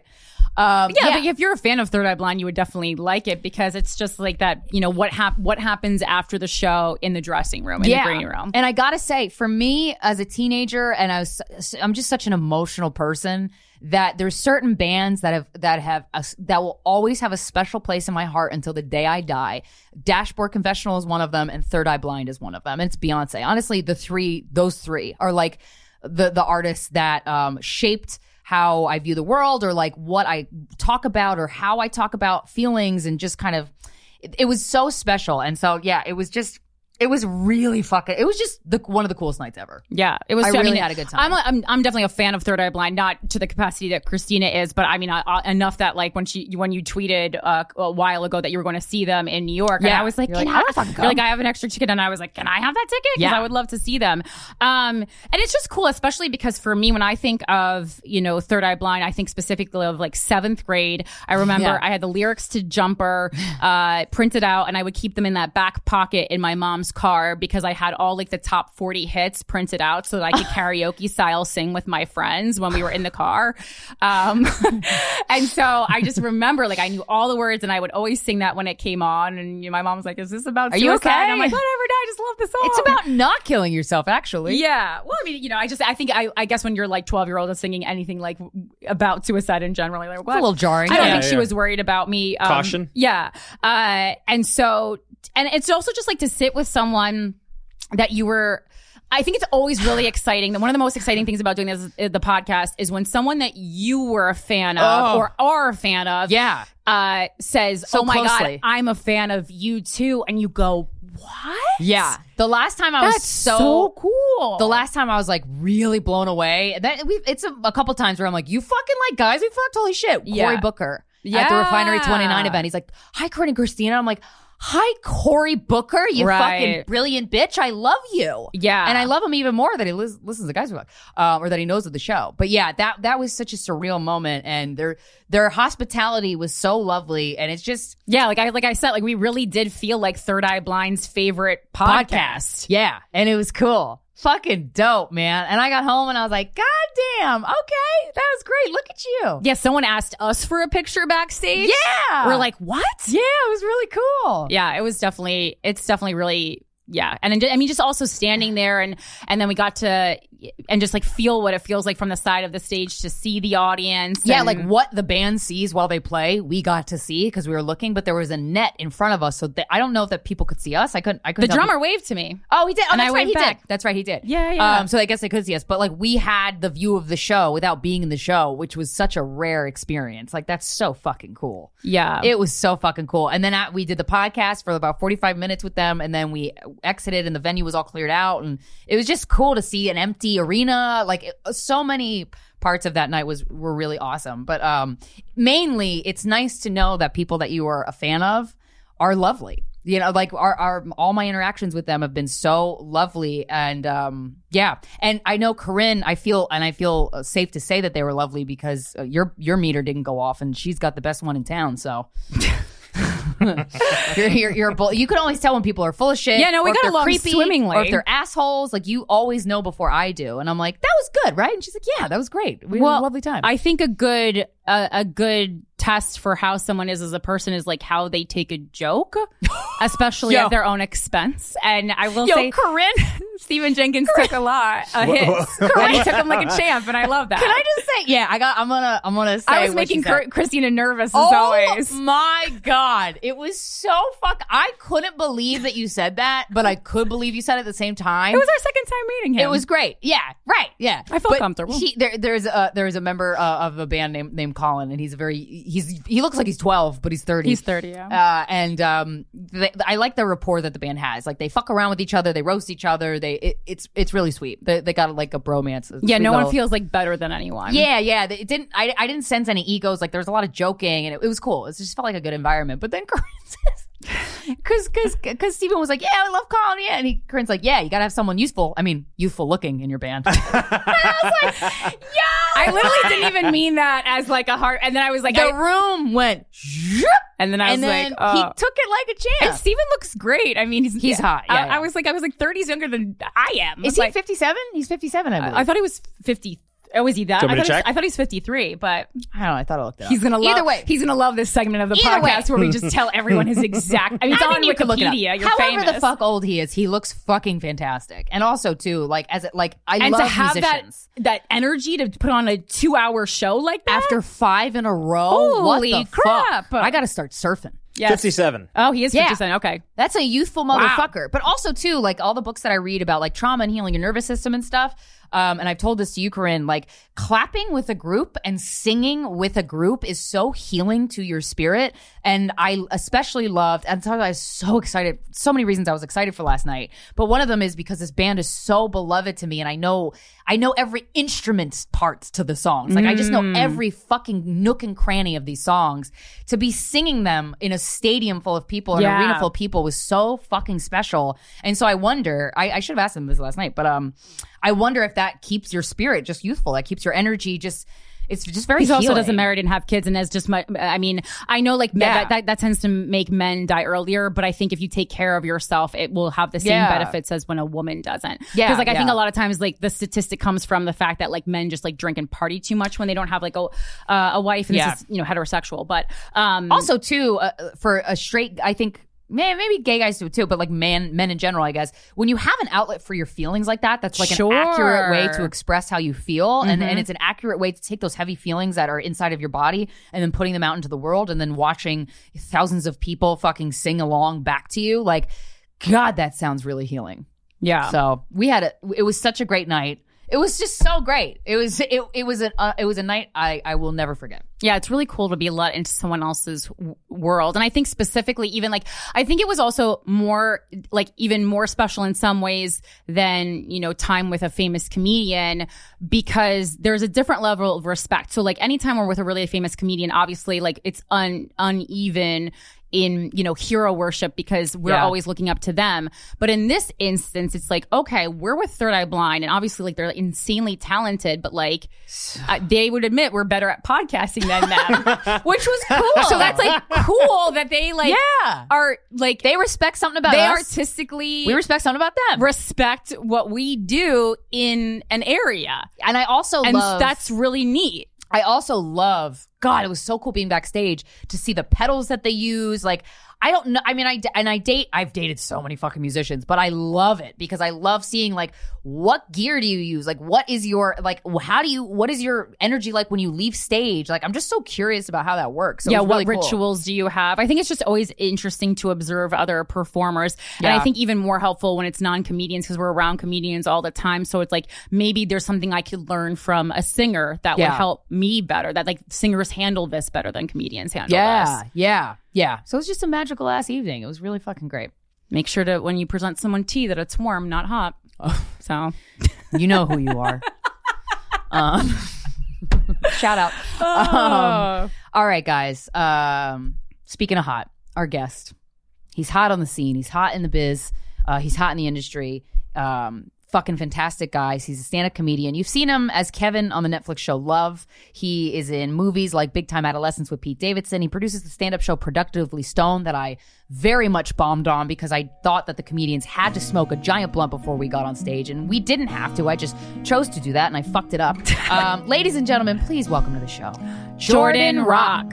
Um, yeah, yeah. But if you're a fan of Third Eye Blind, you would definitely like it because it's just like that, you know, what hap- what happens after the show in the dressing room, in yeah. the green room. And I gotta say, for me as a teenager, and I was, I'm just such an emotional person that there's certain bands that have that have a, that will always have a special place in my heart until the day I die. Dashboard Confessional is one of them, and Third Eye Blind is one of them. And it's Beyonce. Honestly, the three, those three are like the the artists that um, shaped how I view the world, or like what I talk about, or how I talk about feelings, and just kind of, it, it was so special. And so, yeah, it was just, it was really fucking, it was just the one of the coolest nights ever. Yeah, it was. I I really mean, had a good time. I'm, a, I'm I'm definitely a fan of Third Eye Blind, not to the capacity that Christina is, but I mean I, I, enough that like when she when you tweeted uh, a while ago that you were going to see them in New York, yeah. and I was like, you're can like, I? I don't fucking You're like, I have an extra ticket, and I was like, can I have that ticket? Because Yeah. I would love to see them. Um, and it's just cool, especially because for me, when I think of you know Third Eye Blind, I think specifically of like seventh grade. I remember Yeah. I had the lyrics to Jumper uh, printed out, and I would keep them in that back pocket in my mom's car because I had all like the top forty hits printed out so that I could karaoke style sing with my friends when we were in the car. Um, and so I just remember like I knew all the words and I would always sing that when it came on. And you know, my mom was like, is this about Are suicide? you okay? And I'm like, whatever, no, I just love the song. It's about not killing yourself, actually. Yeah. Well, I mean, you know, I just, I think, I, I guess when you're like twelve year old and singing anything like about suicide in general, like, what? a little jarring. I don't Yeah, think yeah. she was worried about me. Um, Caution. Yeah. Uh, and so, and it's also just like to sit with someone that you were, I think it's always really exciting. One of the most exciting things about doing this, the podcast, is when someone that you were a fan of Oh. or are a fan of, Yeah. uh, says, So "Oh my closely. God, I'm a fan of you too," and you go, "What?" Yeah. The last time I was That's so, so cool. The last time I was like really blown away. That we it's a, a couple times where I'm like, you fucking like guys, we fucked, holy shit. Yeah. Cory Booker at the Yeah. Refinery twenty-nine event. He's like, hi, Corinne and Christina. I'm like, hi, Cory Booker, you Right. fucking brilliant bitch. I love you. Yeah. And I love him even more that he lis- listens to Guys We Fuck, um, or that he knows of the show. But yeah, that that was such a surreal moment, and their their hospitality was so lovely, and it's just Yeah, like I like I said, like we really did feel like Third Eye Blind's favorite podcast. Yeah, and it was cool. Fucking dope, man. And I got home and I was like, God damn, okay, that was great. Look at you. Yeah, someone asked us for a picture backstage. Yeah. We're like, what? Yeah, it was really cool. Yeah, it was definitely, it's definitely really, yeah. And I mean, just also standing there and, and then we got to, and just like feel what it feels like from the side of the stage to see the audience. Yeah, and- like what the band sees while they play, we got to see because we were looking, but there was a net in front of us. So that, I don't know if that people could see us. I couldn't, I couldn't the tell drummer people. waved to me. Oh, he did. Oh, And that's I right. waved He back. did. That's right. He did. Yeah, yeah. Um, so I guess they could see us, but like we had the view of the show without being in the show, which was such a rare experience. Like that's so fucking cool. Yeah. It was so fucking cool. And then at, we did the podcast for about forty-five minutes with them, and then we exited, and the venue was all cleared out, and it was just cool to see an empty arena. Like it, so many parts of that night was were really awesome. But um, mainly, it's nice to know that people that you are a fan of are lovely. You know, like our, our all my interactions with them have been so lovely, and um, yeah. And I know Corinne. I feel and I feel safe to say that they were lovely because uh, your your meter didn't go off, and she's got the best one in town. So. you're, you're, you're a bull. You can always tell when people are full of shit. Yeah, no, we or if got they're along creepy, swimmingly. or if they're assholes. Like you always know before I do, and I'm like, that was good, right? And she's like, yeah, that was great. We Well, had a lovely time. I think a good uh, a good test for how someone is as a person is like how they take a joke, especially Yo. at their own expense. And I will Yo, say, Corinne, Stephen Jenkins took a lot of hits, and he took them like a champ, and I love that. Can I just say, yeah, I got. I'm gonna. I'm gonna say. I was what making she said. Chr- Christina nervous as Oh always. my God. It was so fuck. I couldn't believe that you said that, but I could believe you said it at the same time. It was our second time meeting him. It was great. Yeah, right. Yeah. I felt But comfortable. He, there, there's a there's a member uh, of a band named named Colin, and he's a very he's he looks like he's twelve, but he's thirty. He's thirty, yeah. Uh, and um, they, I like the rapport that the band has. Like they fuck around with each other, they roast each other. They it, it's it's really sweet. They, they got like a bromance. a Yeah, sweet no one little- feels like better than anyone. Yeah, yeah. It didn't. I, I didn't sense any egos. Like there was a lot of joking, and it, it was cool. It just felt like a good environment. But then Corinne says, because because because Stephen was like, yeah, I love Colin. Yeah, and he Corinne's like, yeah, you gotta have someone useful. I mean, youthful looking in your band. And I was like, yeah. I literally didn't even mean that as like a heart. And then I was like, The I, room went, and then I and was then like, oh. he took it like a champ. And Steven looks great. I mean, he's He's hot. Yeah, I, yeah. I was like, I was like thirty years younger than I am. Is It's he like, fifty-seven? He's fifty-seven, I believe. I thought he was fifty. Oh, is he that? Do you I want me thought, to he was, check? I thought he's fifty-three, but I don't know. I thought I looked it up. he's gonna love. Either way, he's gonna love this segment of the Either way. podcast where we just tell everyone his exact. I mean, it's I on mean, you can look it up. Wikipedia. You're However famous. the fuck old he is, he looks fucking fantastic. And also too, like as it, like I and love to have musicians. that that energy to put on a two-hour show like that After five in a row, Holy what the crap! fuck? I got to start surfing. Yes. fifty-seven. Oh, he is Yeah. fifty-seven. Okay. That's a youthful Wow. motherfucker. But also, too, like all the books that I read about like trauma and healing your nervous system and stuff. Um, and I've told this to you, Corinne, like clapping with a group and singing with a group is so healing to your spirit. And I especially loved, and so I was so excited, so many reasons I was excited for last night. But one of them is because this band is so beloved to me, and I know, I know every instrument parts to the songs. Like I just know Mm. every fucking nook and cranny of these songs. To be singing them in a stadium full of people, an Yeah. arena full of people was so fucking special. And so I wonder, I, I should have asked him this last night, but um, I wonder if that keeps your spirit just youthful. That keeps your energy just, it's just very He also healing. doesn't marry and have kids, and is just my. I mean, I know like men, Yeah. that, that that tends to make men die earlier, but I think if you take care of yourself, it will have the same Yeah. benefits as when a woman doesn't. Yeah, because like I think yeah. a lot of times like the statistic comes from the fact that like men just like drink and party too much when they don't have like a uh, a wife, and Yeah. this is you know heterosexual, but um Also, too, uh, for a straight, I think, may- maybe gay guys do it too, but like man, men in general, I guess, when you have an outlet for your feelings like that, that's like Sure. an accurate way to express how you feel. And, Mhm. and it's an accurate way to take those heavy feelings that are inside of your body and then putting them out into the world and then watching thousands of people fucking sing along back to you. Like, God, that sounds really healing. Yeah. So we had a, it was such a great night. It was just so great. It was, it, it was a, uh, it was a night I, I will never forget. Yeah, it's really cool to be let into someone else's w- world. And I think specifically even like, I think it was also more like even more special in some ways than, you know, time with a famous comedian because there's a different level of respect. So like anytime we're with a really famous comedian, obviously like it's un- uneven in, you know, hero worship because we're Yeah. always looking up to them. But in this instance, it's like, okay, we're with Third Eye Blind and obviously like they're insanely talented, but like uh, they would admit we're better at podcasting than them, which was cool. So that's like cool that they like Yeah. are like, They respect something about they us. artistically We respect something about them. respect what we do in an area. And I also And love, that's really neat. I also love, God, it was so cool being backstage to see the pedals that they use. Like, I don't know. I mean, I, d- and I date, I've dated so many fucking musicians, but I love it because I love seeing like, what gear do you use? Like, what is your, like, how do you, what is your energy like when you leave stage? Like, I'm just so curious about how that works. So it yeah, was what really cool. rituals do you have? I think it's just always interesting to observe other performers. And Yeah. I think even more helpful when it's non-comedians because we're around comedians all the time. So it's like maybe there's something I could learn from a singer that Yeah. would help me better. That like singers handle this better than comedians handle Yeah, this. yeah, yeah. So it was just a magical ass evening. It was really fucking great. Make sure to, when you present someone tea, that it's warm, not hot. So You know who you are. um, shout out. Oh. Um, all right, guys. Um, speaking of hot, our guest. He's hot on the scene. He's hot in the biz. Uh, he's hot in the industry. Um, fucking fantastic guys. He's a stand-up comedian. You've seen him as Kevin on the Netflix show Love. He is in movies like Big Time Adolescence with Pete Davidson. He produces the stand-up show Productively Stoned that I very much bombed on because I thought that the comedians had to smoke a giant blunt before we got on stage, and we didn't have to. I just chose to do that, and I fucked it up. Um, ladies and gentlemen, please welcome to the show, Jordan Rock.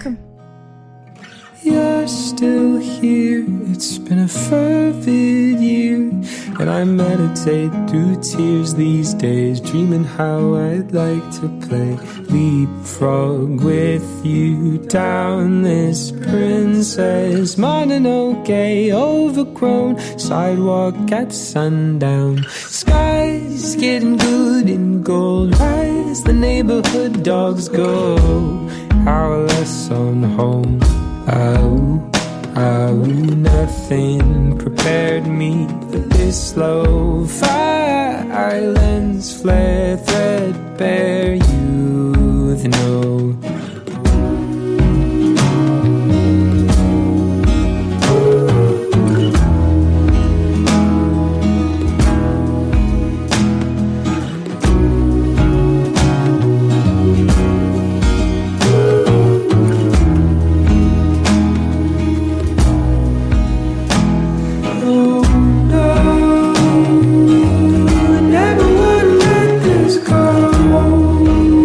You're still here, it's been a fervid year, and I meditate through tears these days, dreaming how I'd like to play leapfrog with you down this Princess Mononoke overgrown sidewalk at sundown. Sky's getting good in gold, right as the neighborhood dogs go, powerless on home. Oh, oh, nothing prepared me for this slow fire islands flare threadbare youth, no. Never would let this go.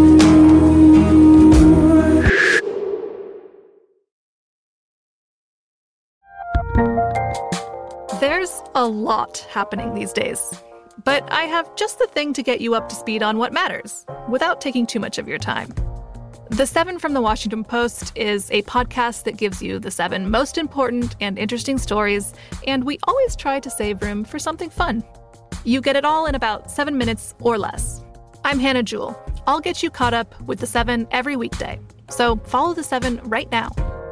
a lot happening these days. But I have just the thing to get you up to speed on what matters, without taking too much of your time. The Seven from the Washington Post is a podcast that gives you the seven most important and interesting stories, and we always try to save room for something fun. You get it all in about seven minutes or less. I'm Hannah Jewell. I'll get you caught up with the Seven every weekday. So follow the Seven right now.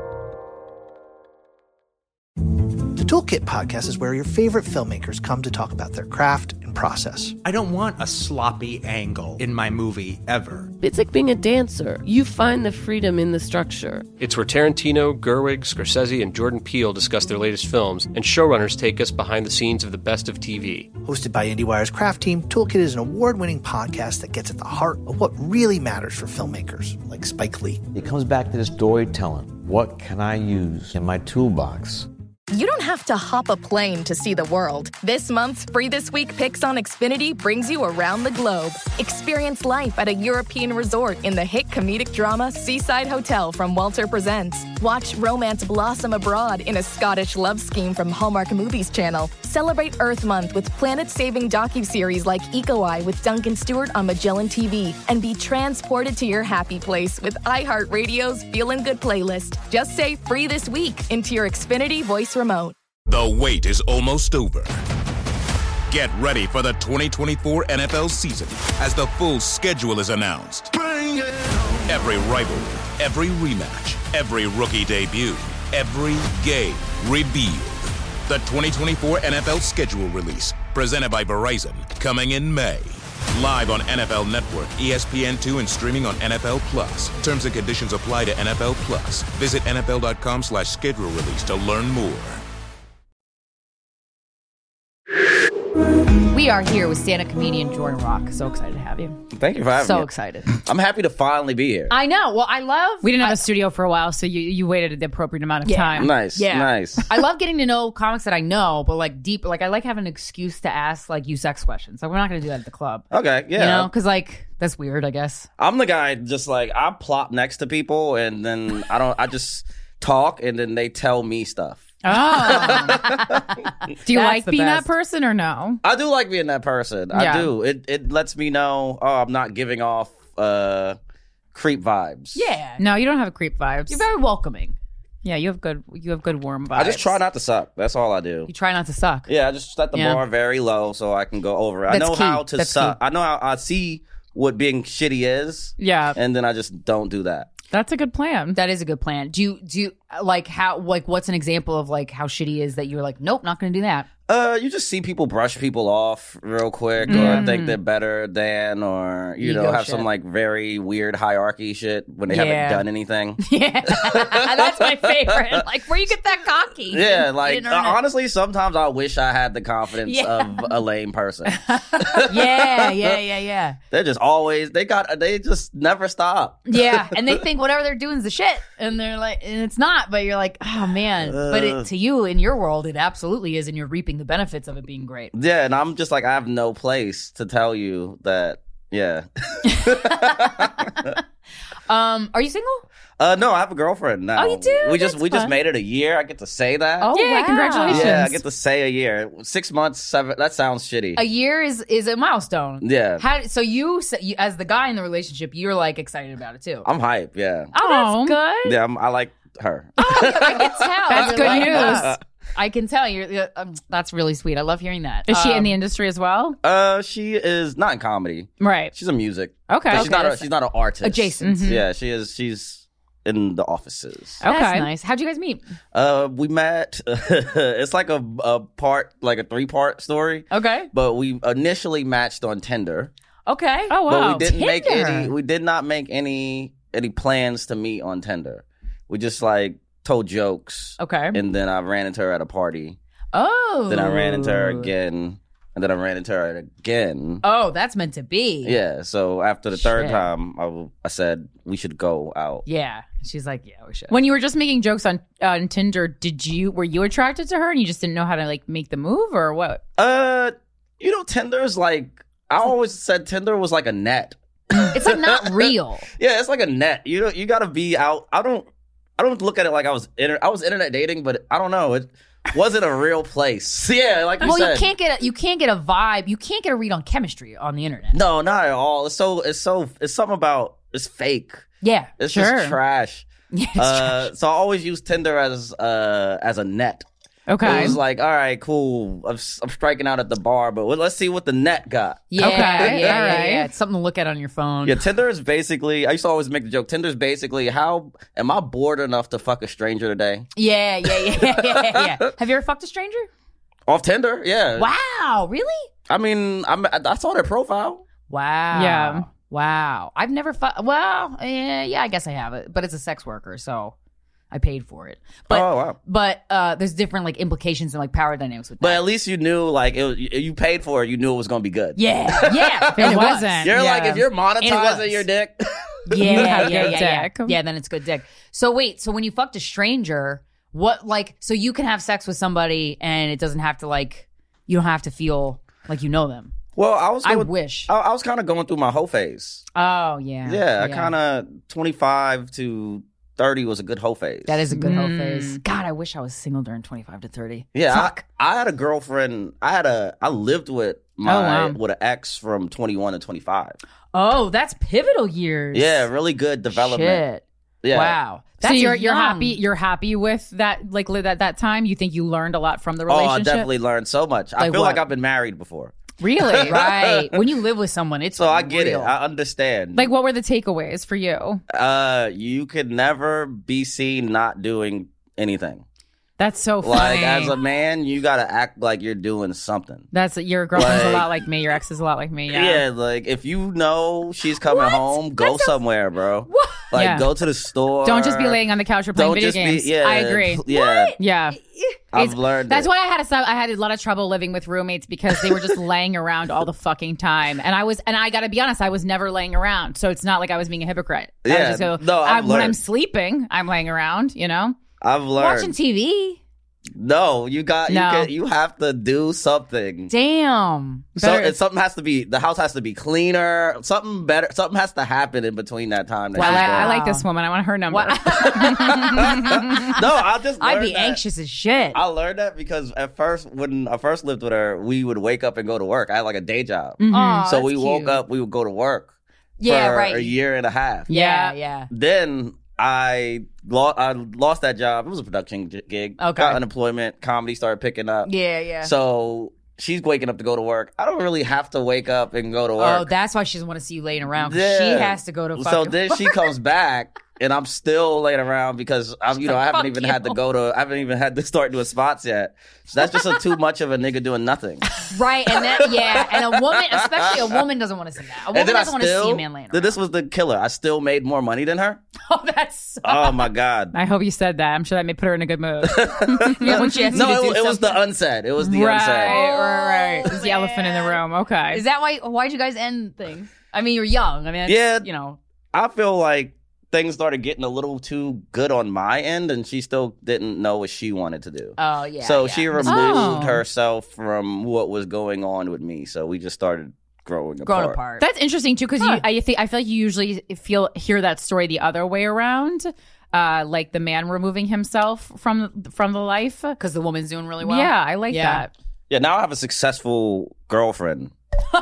The Toolkit Podcast is where your favorite filmmakers come to talk about their craft and process. I don't want a sloppy angle in my movie ever. It's like being a dancer. You find the freedom in the structure. It's where Tarantino, Gerwig, Scorsese, and Jordan Peele discuss their latest films, and showrunners take us behind the scenes of the best of T V. Hosted by IndieWire's craft team, Toolkit is an award-winning podcast that gets at the heart of what really matters for filmmakers, like Spike Lee. It comes back to the storytelling. What can I use in my toolbox? You don't have to hop a plane to see the world. This month's Free This Week Picks on Xfinity brings you around the globe. Experience life at a European resort in the hit comedic drama Seaside Hotel from Walter Presents. Watch romance blossom abroad in a Scottish love scheme from Hallmark Movies Channel. Celebrate Earth Month with planet-saving docuseries like Eco Eye with Duncan Stewart on Magellan T V. And be transported to your happy place with iHeartRadio's Feelin' Good playlist. Just say Free This Week into your Xfinity voice remote. The wait is almost over. Get ready for the twenty twenty-four N F L season as the full schedule is announced. Every rivalry, every rematch, every rookie debut, every game revealed. The twenty twenty-four N F L schedule release, presented by Verizon, coming in May. Live on N F L Network, E S P N two, and streaming on N F L Plus. Terms and conditions apply to N F L Plus. Visit N F L dot com slash schedule release to learn more. We are here with stand-up comedian Jordan Rock. So excited to have you. Thank you for having so me. So excited. I'm happy to finally be here. I know. Well, I love... We didn't have I, a studio for a while, so you, you waited the appropriate amount of yeah. time. Nice. Yeah. Nice. I love getting to know comics that I know, but like deep... Like I like having an excuse to ask like you sex questions. Like we're not going to do that at the club. Okay, yeah. You know? Because like... That's weird, I guess. I'm the guy just like... I plop next to people and then I don't... I just talk and then they tell me stuff. Oh. Do you That's like the being best. that person or no? I do like being that person. Yeah. I do. It it lets me know, oh, I'm not giving off uh, creep vibes. Yeah. No, you don't have creep vibes. You're very welcoming. Yeah, you have good you have good warm vibes. I just try not to suck. That's all I do. You try not to suck. Yeah, I just set the Yeah. bar very low so I can go over it. I That's know key. how to That's suck. key. I know how I see what being shitty is. Yeah. And then I just don't do that. That's a good plan. That is a good plan. Do you, do you, like how, like what's an example of like how shitty is that you're like, nope, not going to do that? Uh, you just see people brush people off real quick, Mm. or think they're better than, or you Ego know, have shit. some like very weird hierarchy shit when they Yeah. haven't done anything. Yeah. That's my favorite. Like where you get that cocky. Yeah, You like didn't earn it. honestly, sometimes I wish I had the confidence Yeah. of a lame person. Yeah, yeah, yeah, yeah. They're just always they got they just never stop. Yeah, and they think whatever they're doing is the shit, and they're like, and it's not. But you're like, oh man. but it, to you, in your world, it absolutely is, and you're reaping the benefits of it being great. Yeah, and I'm just like I have no place to tell you that. Yeah. Um, are you single? Uh, no, I have a girlfriend now. Oh, you do? We just That's we just fun. made it a year. I get to say that. Oh, Yay, wow. congratulations. Yeah, I get to say a year. Six months, seven. That sounds shitty. A year is is a milestone. Yeah. How, so you, you, as the guy in the relationship, you're like excited about it too. I'm hype. Yeah. Oh, that's good. Yeah, I'm, I like her. I can tell. That's You're good like, news. uh, I can tell. You're. you're, Um, that's really sweet. I love hearing that. Is she in Um, the industry as well? Uh, she is not in comedy. Right. She's in music. Okay. She's Okay, not. A, that's- she's not an artist. Adjacent. Mhm. Yeah, she is. She's in the offices. That's Okay. nice. How'd you guys meet? Uh, we met. It's like a a part, like a three part story. Okay. But we initially matched on Tinder. Okay. Oh wow. But we didn't make Tinder. any. We did not make any any plans to meet on Tinder. We just like told jokes. Okay. And then I ran into her at a party. Oh. Then I ran into her again. And then I ran into her again. Oh, that's meant to be. Yeah. So after the third Shit. time, I, w- I said we should go out. Yeah. She's like, yeah, we should. When you were just making jokes on on Tinder, did you were you attracted to her and you just didn't know how to like make the move or what? Uh, you know, Tinder's like I always said Tinder was like a net. It's like not real. Yeah, it's like a net. You you got to be out. I don't I don't look at it like I was inter- I was internet dating, but I don't know. It wasn't a real place. Yeah, like you well, said. you can't get a, you can't get a vibe. You can't get a read on chemistry on the internet. No, not at all. It's so it's so it's something about it's fake. Yeah, it's sure. just trash. Yeah, it's uh, trash. So I always use Tinder as uh as a net. Okay. It was like, all right, cool. I'm, I'm striking out at the bar, but let's see what the net got. Yeah, Okay, yeah, yeah, all right. yeah. It's something to look at on your phone. Yeah, Tinder is basically, I used to always make the joke, Tinder's basically, how, am I bored enough to fuck a stranger today? Yeah, yeah, yeah, yeah, yeah, yeah. Have you ever fucked a stranger? Off Tinder, yeah. Wow, really? I mean, I'm, I saw their profile. Wow. Yeah. Wow. I've never fucked. Well, yeah, yeah, I guess I have it, but it's a sex worker, so I paid for it. But, oh, wow. But uh, there's different like implications and like power dynamics with that. But at least you knew, like, it was, you paid for it, you knew it was going to be good. Yeah, yeah. It wasn't. You're Yeah. like, if you're And it was. monetizing your dick. Yeah, yeah, Good yeah, yeah. dick. Yeah, then it's good dick. So wait, so when you fucked a stranger, what like so you can have sex with somebody and it doesn't have to like you don't have to feel like you know them. Well, I was I going, wish. I, I was kind of going through my whole phase. Oh yeah. Yeah, I kind of, twenty-five to thirty was a good whole phase. That is a good whole Mm. phase. God, I wish I was single during twenty-five to thirty. Yeah, Fuck. I, I had a girlfriend. I had a. I lived with my Oh, wow. with an ex from twenty-one to twenty-five. Oh, that's pivotal years. Yeah, really good development. Shit. Yeah. Wow. So That's you're you're young. happy you're happy with that like li- that that time? You think you learned a lot from the Oh, relationship? I definitely learned so much. I Like feel what? like I've been married before. Really? Right. When you live with someone, it's So I get real. it. I understand. Like, what were the takeaways for you? uh, you could never be seen not doing anything. That's so funny. Like as a man, you gotta act like you're doing something. That's your girlfriend's Like- a lot like me. Your ex is a lot like me. Yeah, Yeah. like if you know she's coming home, go somewhere, bro. Like Yeah. go to the store. Don't just be laying on the couch or playing Don't video just be- games. yeah, I agree. yeah. What? Yeah. I've It's- learned That's it. why I had a I had a lot of trouble living with roommates because they were just laying around all the fucking time, and I was and I got to be honest, I was never laying around, so it's not like I was being a hypocrite. I was Yeah, just so, no, I've I, when I'm learned. sleeping, I'm laying around. You know, I've learned. Watching T V. No, you got No. you can, you have to do something. Damn. So Better- and something has to be the house has to be cleaner. Something better. Something has to happen in between that time. That well, she's I, I gone. like this woman. I want her number. No, I just I'd learned be that- anxious as shit. I learned that because at first, when I first lived with her, we would wake up and go to work. I had like a day job, Mhm. Aw, so that's we woke cute. up, we would go to work. Yeah, for right. A year and a half. Yeah, yeah. Then I lost. I lost that job. It was a production j- gig. Okay. Got unemployment. Comedy started picking up. Yeah, yeah. So she's waking up to go to work. I don't really have to wake up and go to work. Oh, that's why she doesn't want to see you laying around. 'Cause Yeah. She has to go to fucking So then she work. comes back, and I'm still laying around because I'm, you know, I haven't Fuck even you. had to go to, I haven't even had to start doing spots yet. So that's just a, too much of a nigga doing nothing. Right, and that yeah, and a woman, especially a woman, doesn't want to see that. A woman And then I doesn't want to see still, a man laying around. then this was the killer. I still made more money than her. Oh, that's Oh my god. I hope you said that. I'm sure that may put her in a good mood. yeah, when she has No, to it, do it was the something. unsaid. It was the right, unsaid. right, right. It was the elephant in the room. Okay. Is that why? Why'd you guys end things? I mean, you're young. I mean, that's, Yeah. you know. I feel like things started getting a little too good on my end, and she still didn't know what she wanted to do. Oh yeah. So yeah. she removed Oh. herself from what was going on with me. So we just started growing grown apart. apart. That's interesting too, because Huh. I think I feel like you usually feel hear that story the other way around, uh, like the man removing himself from from the life. Because the woman's doing really well. Yeah, I like Yeah. that. Yeah, now I have a successful girlfriend.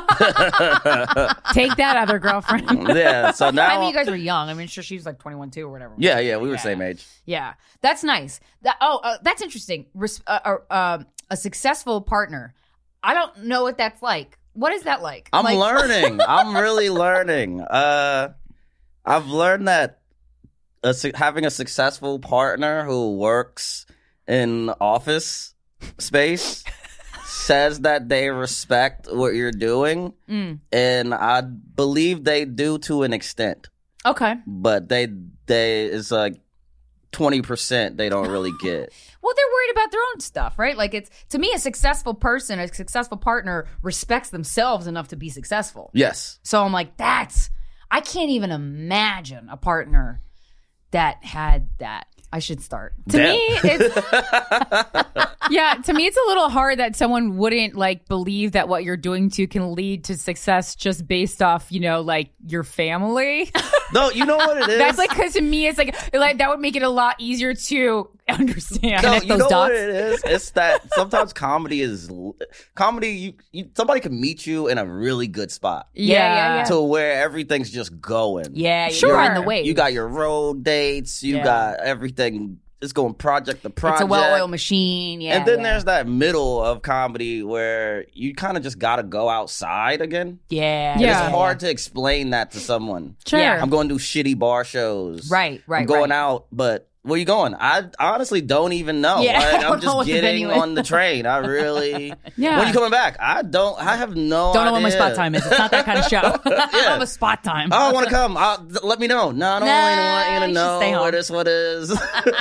Take that, other girlfriend. Yeah, so now. I mean, you guys were young. I mean, sure, she was like twenty-one too or whatever. yeah, yeah, we were Yeah. same age. Yeah, that's nice. That oh, uh, that's interesting. Res- uh, uh, uh, a successful partner. I don't know what that's like. What is that like? I'm Like- learning. I'm really learning. Uh, I've learned that a, su- having a successful partner who works in office space says that they respect what you're doing, Mm. and I believe they do to an extent. Okay. But they they it's like twenty percent they don't really get. Well, they're worried about their own stuff, right? Like it's to me, a successful person, a successful partner respects themselves enough to be successful. Yes. So I'm like, that's I can't even imagine a partner that had that. I should start. To me, it's yeah. To me, it's a little hard that someone wouldn't like believe that what you're doing to can lead to success just based off, you know, like your family. No, you know what it is? That's like, because to me, it's like, like that would make it a lot easier to understand. No, Connect you those know dots. what it is? It's that sometimes comedy is comedy. You, you somebody can meet you in a really good spot. Yeah, yeah, yeah. To where everything's just going. Yeah, Sure. you're in the wave. You got your road dates. You Yeah. got everything. It's going project to project. It's a well-oiled machine. Yeah, and then yeah. there's that middle of comedy where you kind of just got to go outside again. Yeah, And yeah, it's hard to explain that to someone. Sure. Yeah. I'm going to do shitty bar shows. Right, right, I'm going right. out, but where you going? I honestly don't even know. Yeah, I Like, don't I'm know just what the getting venue is. on the train. I really. Yeah. When you coming back? I don't. I have no. Don't know what my idea. spot time is. It's not that kind of show. I don't have a spot time. Oh, I want to come. I'll, th- let me know. No, I don't Nah, really want you you to should know stay home. what this what is.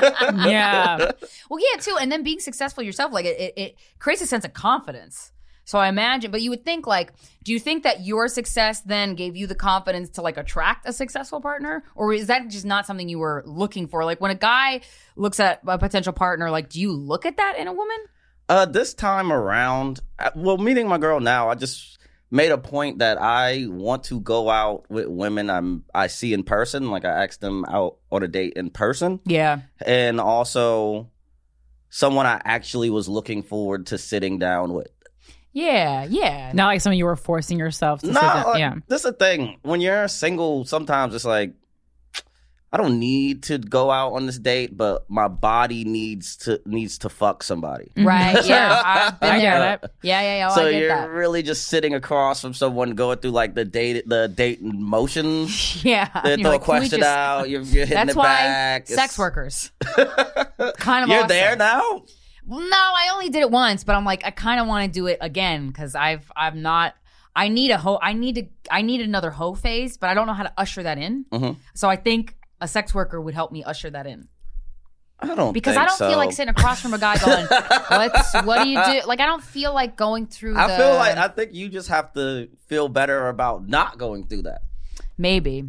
Yeah. Well, yeah, too. And then being successful yourself, like it, it, it creates a sense of confidence. So I imagine, but you would think like, do you think that your success then gave you the confidence to like attract a successful partner? Or is that just not something you were looking for? Like when a guy looks at a potential partner, like do you look at that in a woman? Uh, this time around, uh, well, meeting my girl now, I just made a point that I want to go out with women I'm I see in person. Like I asked them out on a date in person. Yeah. And also someone I actually was looking forward to sitting down with. Yeah, yeah. Not like something you were forcing yourself to No, sit down. like, Yeah. this is the thing. When you're single, sometimes it's like, I don't need to go out on this date, but my body needs to needs to fuck somebody. Right. Yeah. I've been I there. get it. Yeah, yeah, yeah. Oh, so I get you're that. really just sitting across from someone going through like the date the date motions. Yeah. They You're throw like, a can we question just- out. You're, you're hitting That's it why back. sex It's- workers. kind of You're awesome. there now. Well, no, I only did it once, but I'm like, I kind of want to do it again because I've, I'm not. I need a hoe. I need to. I need another hoe phase, but I don't know how to usher that in. Mm-hmm. So I think a sex worker would help me usher that in. I don't Because think I don't so. feel like sitting across from a guy going, "What's what do you do?" Like I don't feel like going through. I the, feel like I think you just have to feel better about not going through that. maybe,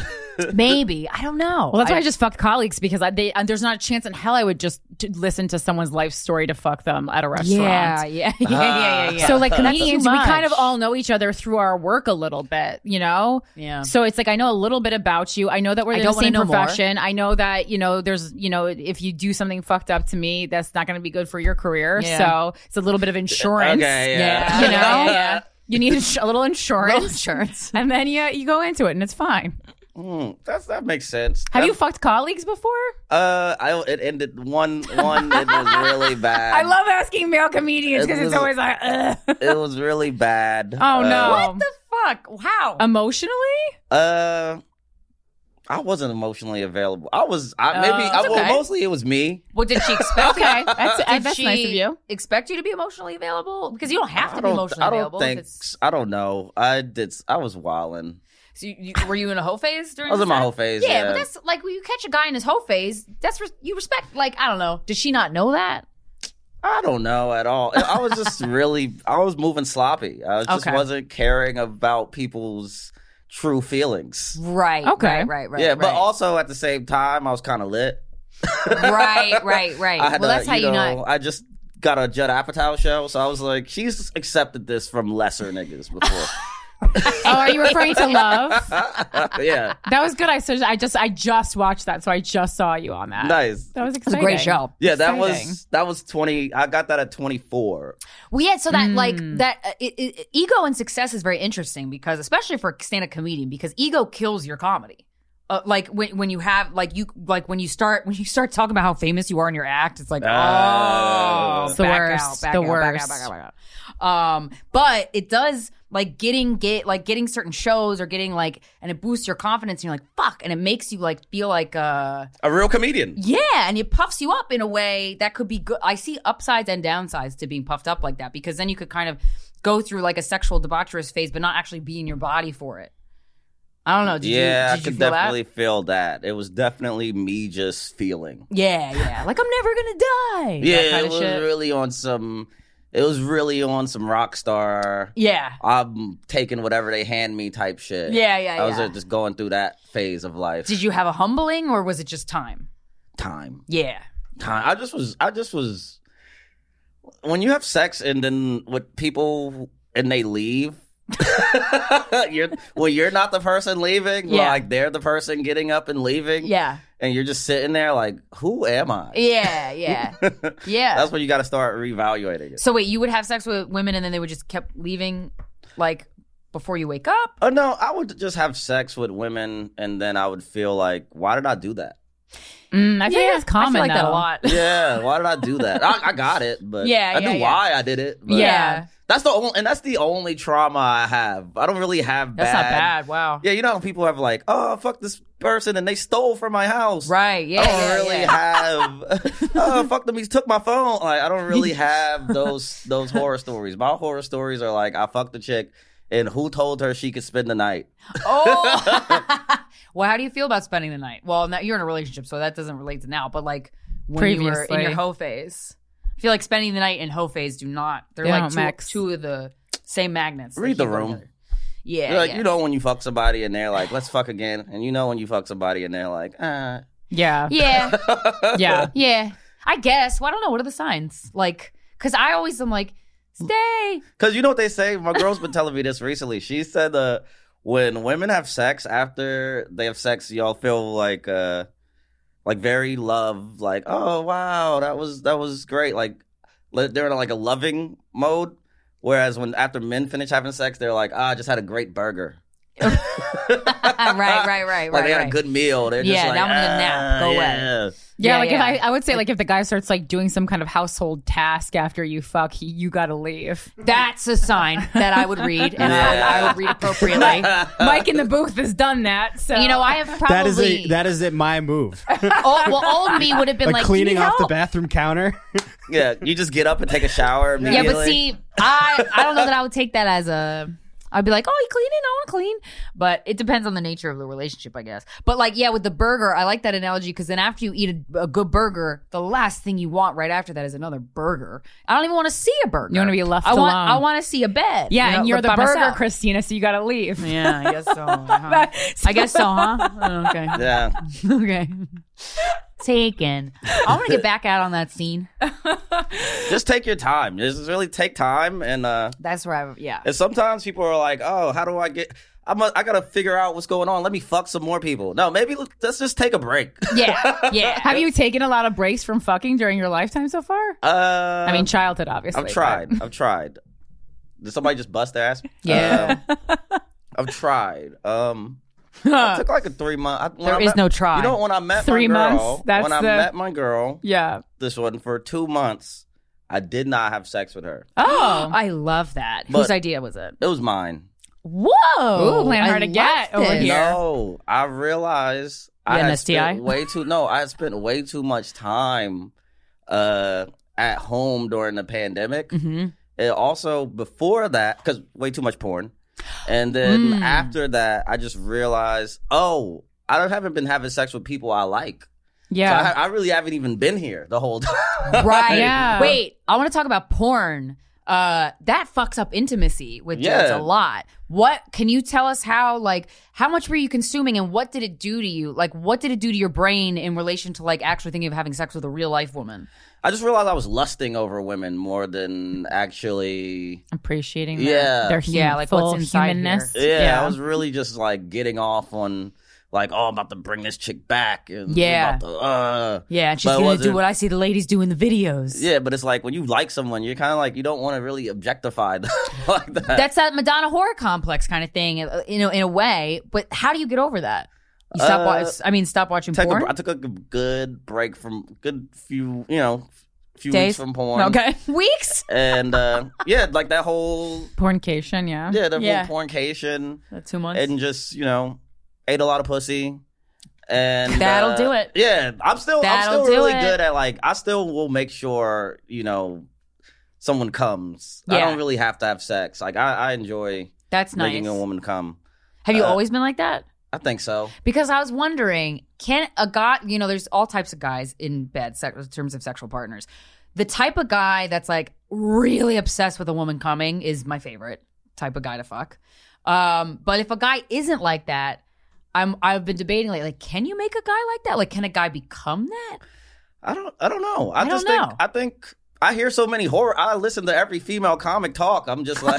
maybe I don't know. Well, that's why I just fucked colleagues because I, they, and there's not a chance in hell I would just t- listen to someone's life story to fuck them at a restaurant. Yeah, yeah, yeah, yeah, yeah, yeah. So like That's comedians, too we kind of much. all know each other through our work a little bit, you know? Yeah. So it's like I know a little bit about you. I know that we're I in don't the same wanna know more. profession. I know that, you know, there's, you know, if you do something fucked up to me, that's not going to be good for your career. Yeah. So it's a little bit of insurance. Okay, yeah. You know? Yeah, yeah, yeah. You need a, sh- a little insurance. Little insurance. And then you, you go into it and it's fine. Mm, that's that makes sense. Have That- you fucked colleagues before? Uh, I it ended one one. It was really bad. I love asking male comedians It because it's was- always like, ugh. It was really bad. Oh, no. What the fuck? How? Emotionally? Uh, I wasn't emotionally available. I was. I maybe. Oh, I, it's well, okay. mostly it was me. What did she expect? Okay, that's- Did that's she nice of you. Expect you to be emotionally available because you don't have to I be don't. emotionally I don't available. think. If it's, I don't know. I did. I was wilding. so you, you, were you in a hoe phase during? I was this in my time? hoe phase, Yeah, yeah. but that's like when you catch a guy in his hoe phase. That's res- you respect. Like I don't know. Did she not know that? I don't know at all. I was just really. I was moving sloppy. I just Okay. wasn't caring about people's true feelings. Right. Okay. Right. Right. Right. yeah, right. but also at the same time, I was kind of lit. right. Right. Right. I had Well, to, that's how you know, know. I just got a Judd Apatow show, so I was like, she's accepted this from lesser niggas before. Oh, are you referring to Love? Yeah, That was good. I so I just I just watched that, so I just saw you on that. nice. That was It's a exciting. great show. Yeah, that Exciting. was that was twenty. I got that at twenty four. Well, yeah. So that like Mm. that uh, it, it, ego and success is very interesting because especially for a stand-up comedian because ego kills your comedy. Uh, like when when you have like you like when you start when you start talking about how famous you are in your act, it's like oh, Uh, It's the back worst, out, back the out, back out, worst. back out, back out. Um, but it does like getting get like getting certain shows or getting like and it boosts your confidence and you're like fuck and it makes you like feel like uh A real comedian. yeah, and it puffs you up in a way that could be good. I see upsides and downsides to being puffed up like that because then you could kind of go through like a sexual debaucherous phase, but not actually be in your body for it. I don't know. Did yeah, you, did I you could feel definitely that? feel that. It was definitely me just feeling. Yeah, yeah. Like I'm never gonna die. Yeah, that kind it of was shit. really on some. It was really on some rock star. Yeah. I'm taking whatever they hand me type shit. Yeah, yeah, I was yeah. uh, just going through that phase of life. Did you have a humbling or was it just time? Time. Yeah. Time. I just was. I just was. When you have sex and then with people and they leave, you're well, you're not the person leaving. Yeah. Like they're the person getting up and leaving. Yeah. And you're just sitting there like, who am I? Yeah, yeah. Yeah. That's when you got to start reevaluating it. So wait, you would have sex with women and then they would just keep leaving, like, before you wake up? Oh, no, I would just have sex with women and then I would feel like, why did I do that? Mm, I feel Yeah, like that's common, I feel like though. that a lot. Yeah, why did I do that? I, I got it, but Yeah, I yeah, knew yeah. why I did it. But Yeah. That's the only, and that's the only trauma I have. I don't really have bad. That's not bad. Wow. Yeah, you know how people have like, oh, fuck this person and they stole from my house. Right, yeah, I don't yeah, really yeah. have, oh, fuck them, he took my phone. Like, I don't really have those those horror stories. My horror stories are like, I fucked a chick and who told her she could spend the night? Oh. Well, how do you feel about spending the night? Well, now you're in a relationship, so that doesn't relate to now. But like when you were in Previously. your hoe phase, I feel like spending the night and hoe phase do not. They're They like don't two, mix. two of the same magnets. They Read the keep going room. together. Yeah, You're like, yeah. you know when you fuck somebody and they're like, let's fuck again. And you know when you fuck somebody and they're like, ah. Yeah. Yeah. Yeah. Yeah. I guess. Well, I don't know. What are the signs? Like, because I always am like, stay. Because you know what they say? My girl's been telling me this recently. She said uh, when women have sex, after they have sex, y'all feel like uh, like very loved. Like, oh, wow, that was that was great. Like, li- they're in like a loving mode. Whereas when after men finish having sex, they're like, ah, I just had a great burger. right, right, right, right. Like they had right. a good meal. They're Yeah, just like, now I'm gonna ah, nap. Go away. yeah. Yeah, Yeah, like yeah. if I, I would say like if the guy starts like doing some kind of household task after you fuck, he, you gotta leave. That's a sign that I would read, and I, I would read appropriately. Mike in the booth has done that. So You know, I have probably That is a, that is it. My move. oh, well, old me would have been like, like, cleaning "Do you need off the help?" bathroom counter. Yeah, you just get up and take a shower Yeah, immediately. but see, I I don't know that I would take that as a. I'd be like, oh, you cleaning? I want to clean. But it depends on the nature of the relationship, I guess. But like, yeah, with the burger, I like that analogy because then after you eat a, a good burger, the last thing you want right after that is another burger. I don't even want to see a burger. You want to be left I alone. want I want to see a bed. Yeah, you know, and you're but the by burger, myself. Christina, so you gotta leave. Yeah, I guess so. huh? I guess so, huh? Oh, okay. Yeah. Okay. Taken. I want to get back out on that scene. Just take your time. Just really take time. And uh, That's where I, yeah. and sometimes people are like, oh, how do I get... I'm a, I got to figure out what's going on. Let me fuck some more people. No, maybe let- let's just take a break. Yeah, yeah. Have you taken a lot of breaks from fucking during your lifetime so far? Uh, I mean, childhood, obviously. I've tried. I've tried. Did somebody just bust their ass? Yeah. Um, I've tried. Um, I took like a three month. I, when There I is met- no try. You know, when I met Three my girl, months? That's when I the- met my girl, Yeah. this one for two months, I did not have sex with her. Oh, I love that. But- Whose idea was it? It was mine. Whoa. Ooh, playing hard I to get love over this. here. No, I realized You I had an had S T I? spent way too. No, I had spent way too much time uh, at home during the pandemic. Mm-hmm. And also before that, because way too much porn. And then Mm. after that, I just realized, oh, I don't- haven't been having sex with people I like. Yeah. So I, I really haven't even been here the whole time. Right. Yeah. Wait, I want to talk about porn. Uh, that fucks up intimacy with dudes Yeah. a lot. What can you tell us how, like, how much were you consuming and what did it do to you? Like, what did it do to your brain in relation to, like, actually thinking of having sex with a real life woman? I just realized I was lusting over women more than actually. Appreciating Yeah. their, their hum- Yeah, like, what's full inside humanness. Yeah, Yeah. I was really just like getting off on like, oh, I'm about to bring this chick back. And Yeah. I'm about to, uh, Yeah, and she's but it gonna do wasn't- what I see the ladies do in the videos. Yeah, but it's like when you like someone, you're kind of like you don't want to really objectify them like that. That's that Madonna horror complex kind of thing, uh, you know, in a way. But how do you get over that? You stop. Uh, wa- I mean, stop watching Take a, porn. I took a g- good break from good few, you know, few Days? weeks from porn. Okay, weeks. And uh, yeah, like that whole Porncation, yeah. yeah, the Yeah. whole porncation, Uh, two months. and just you know, ate a lot of pussy. And That'll uh, do it. Yeah, I'm still I'm That'll still do really it. good at like I still will make sure you know someone comes. I Yeah. don't really have to have sex. Like I, I enjoy That's making nice. a woman come. Have you uh, always been like that? I think so. Because I was wondering, can a guy, you know, there's all types of guys in bed sex, in terms of sexual partners. The type of guy that's like really obsessed with a woman coming is my favorite type of guy to fuck. Um, but if a guy isn't like that, I'm I've been debating like, like, can you make a guy like that? Like, can a guy become that? I don't I don't know. I, I just don't think know. I think I hear so many horror. I listen to every female comic talk. I'm just like,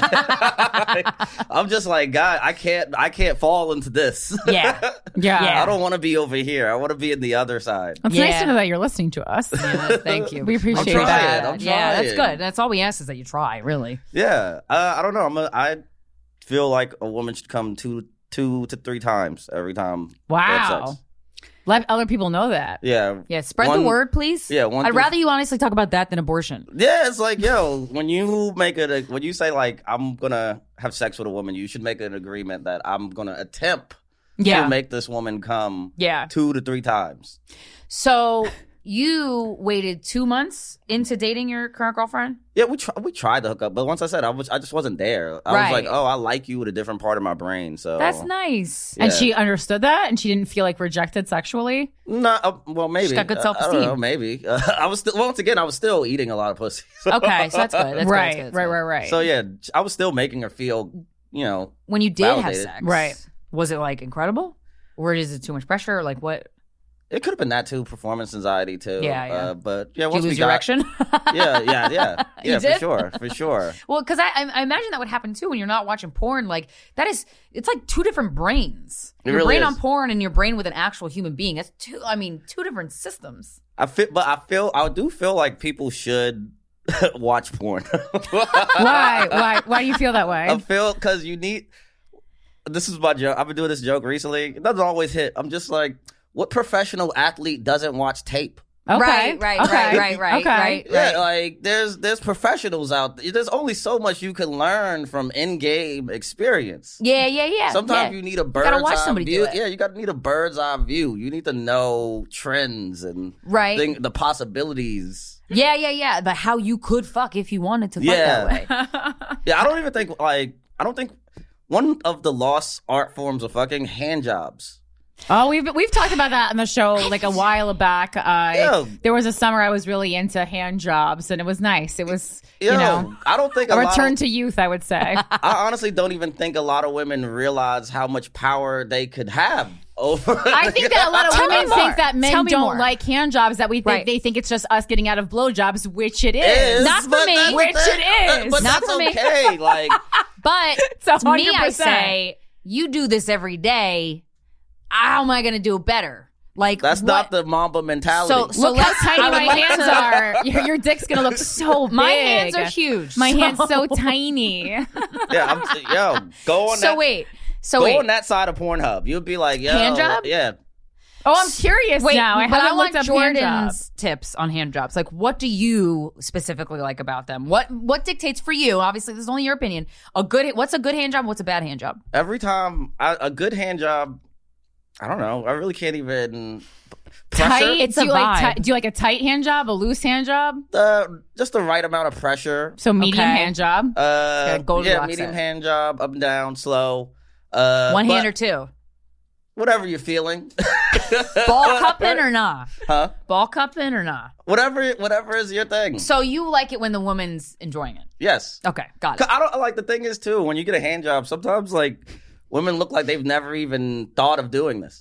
I'm just like, God, I can't, I can't fall into this. Yeah, yeah. yeah. I don't want to be over here. I want to be in the other side. It's Yeah. nice to know that you're listening to us. Yeah, thank you. We appreciate I'm trying. that. I'm Yeah, that's trying. good. That's all we ask is that you try, really. Yeah, uh, I don't know. I'm a, I feel like a woman should come two, two to three times every time. they have Wow. sex. Let other people know that. Yeah. Yeah, spread One- the word, please. Yeah, one I'd through- rather you honestly talk about that than abortion. Yeah, it's like, yo, when you make it, a, when you say like, I'm gonna have sex with a woman, you should make an agreement that I'm gonna attempt Yeah. to make this woman come Yeah. two to three times. So you waited two months into dating your current girlfriend? Yeah, we try, we tried to hook up, but once I said I was, I just wasn't there. I Right. was like, oh, I like you with a different part of my brain. So That's nice. And Yeah. she understood that, and she didn't feel like rejected sexually. No, uh, well, maybe. She's got good Uh, I self-esteem. don't know, maybe. Uh, I was still, once again, I was still eating a lot of pussy. Okay, so that's good. That's good, right, that's good, that's right, good. right, right. So yeah, I was still making her feel, you know, When you did have validated. sex, Right. was it like incredible? Or is it too much pressure? Like what? It could have been that too, performance anxiety too. Yeah, yeah. Uh, but yeah, Did once you we lose your got, erection? yeah, yeah, yeah, You yeah, for did? sure, for sure. Well, because I, I I imagine that would happen too when you're not watching porn. Like that is, it's like two different brains. It your really brain is. on porn and your brain with an actual human being. That's two. I mean, two different systems. I feel, but I feel, I do feel like people should watch porn. Why? Why? Why do you feel that way? I feel because you need. This is my joke. I've been doing this joke recently. It doesn't always hit. I'm just like, what professional athlete doesn't watch tape? Okay. Right, right, okay. right, right, right, okay. right, Yeah, right. like there's there's professionals out there. There's only so much you can learn from in-game experience. Yeah, yeah, yeah. Sometimes yeah. you need a bird's gotta watch eye somebody view. do it. Yeah, you got to need a bird's eye view. You need to know trends and Right. thing, the possibilities. Yeah, yeah, yeah. But how you could fuck if you wanted to fuck Yeah. that way. Yeah, I don't even think like I don't think one of the lost art forms of fucking hand jobs. Oh, we've we've talked about that on the show like a while back. Uh, Yeah. There was a summer I was really into hand jobs, and it was nice. It was, Yo, you know, I don't think a, a, lot return of, to youth, I would say. I honestly don't even think a lot of women realize how much power they could have over. I think that a lot of Tell women me more. think that men Tell me don't more. like hand jobs, that we think Right. they think it's just us getting out of blowjobs, which it is. Is, Not for but me. that's- Which that- it is. But Not that's for me. okay. Like, But It's to me, I one hundred percent. say, you do this every day. How am I going to do it better? Like that's what? not the Mamba mentality. So, so Look how let's. tiny I would my like hands to- are. Your, your dick's gonna look so big. My hands are huge. My so- hand's so tiny. yeah, I'm, yo, go on So that. wait. So go wait. on that side of Pornhub. You'll be like, yo, Hand job? Yeah. Oh, I'm curious Wait, now. I but haven't I looked want up hand Jordan's jobs. tips on hand jobs. Like, what do you specifically like about them? What what dictates for you? Obviously, this is only your opinion. A good. What's a good hand job? What's a bad hand job? Every time I, a good hand job, I don't know. I really can't even. Pressure? Tight. It's do a you like vibe. ti- do you like a tight hand job, a loose hand job? Uh, just the right amount of pressure. So medium Okay. hand job. Uh, gotta go to yeah, the medium set. hand job, up and down, slow. Uh, One but hand or two? whatever you're feeling. Ball cupping or nah? Huh? Ball cupping or nah? Whatever, whatever is your thing. So you like it when the woman's enjoying it? Yes. Okay, got it. 'Cause I don't like the thing is too when you get a hand job. Sometimes like women look like they've never even thought of doing this.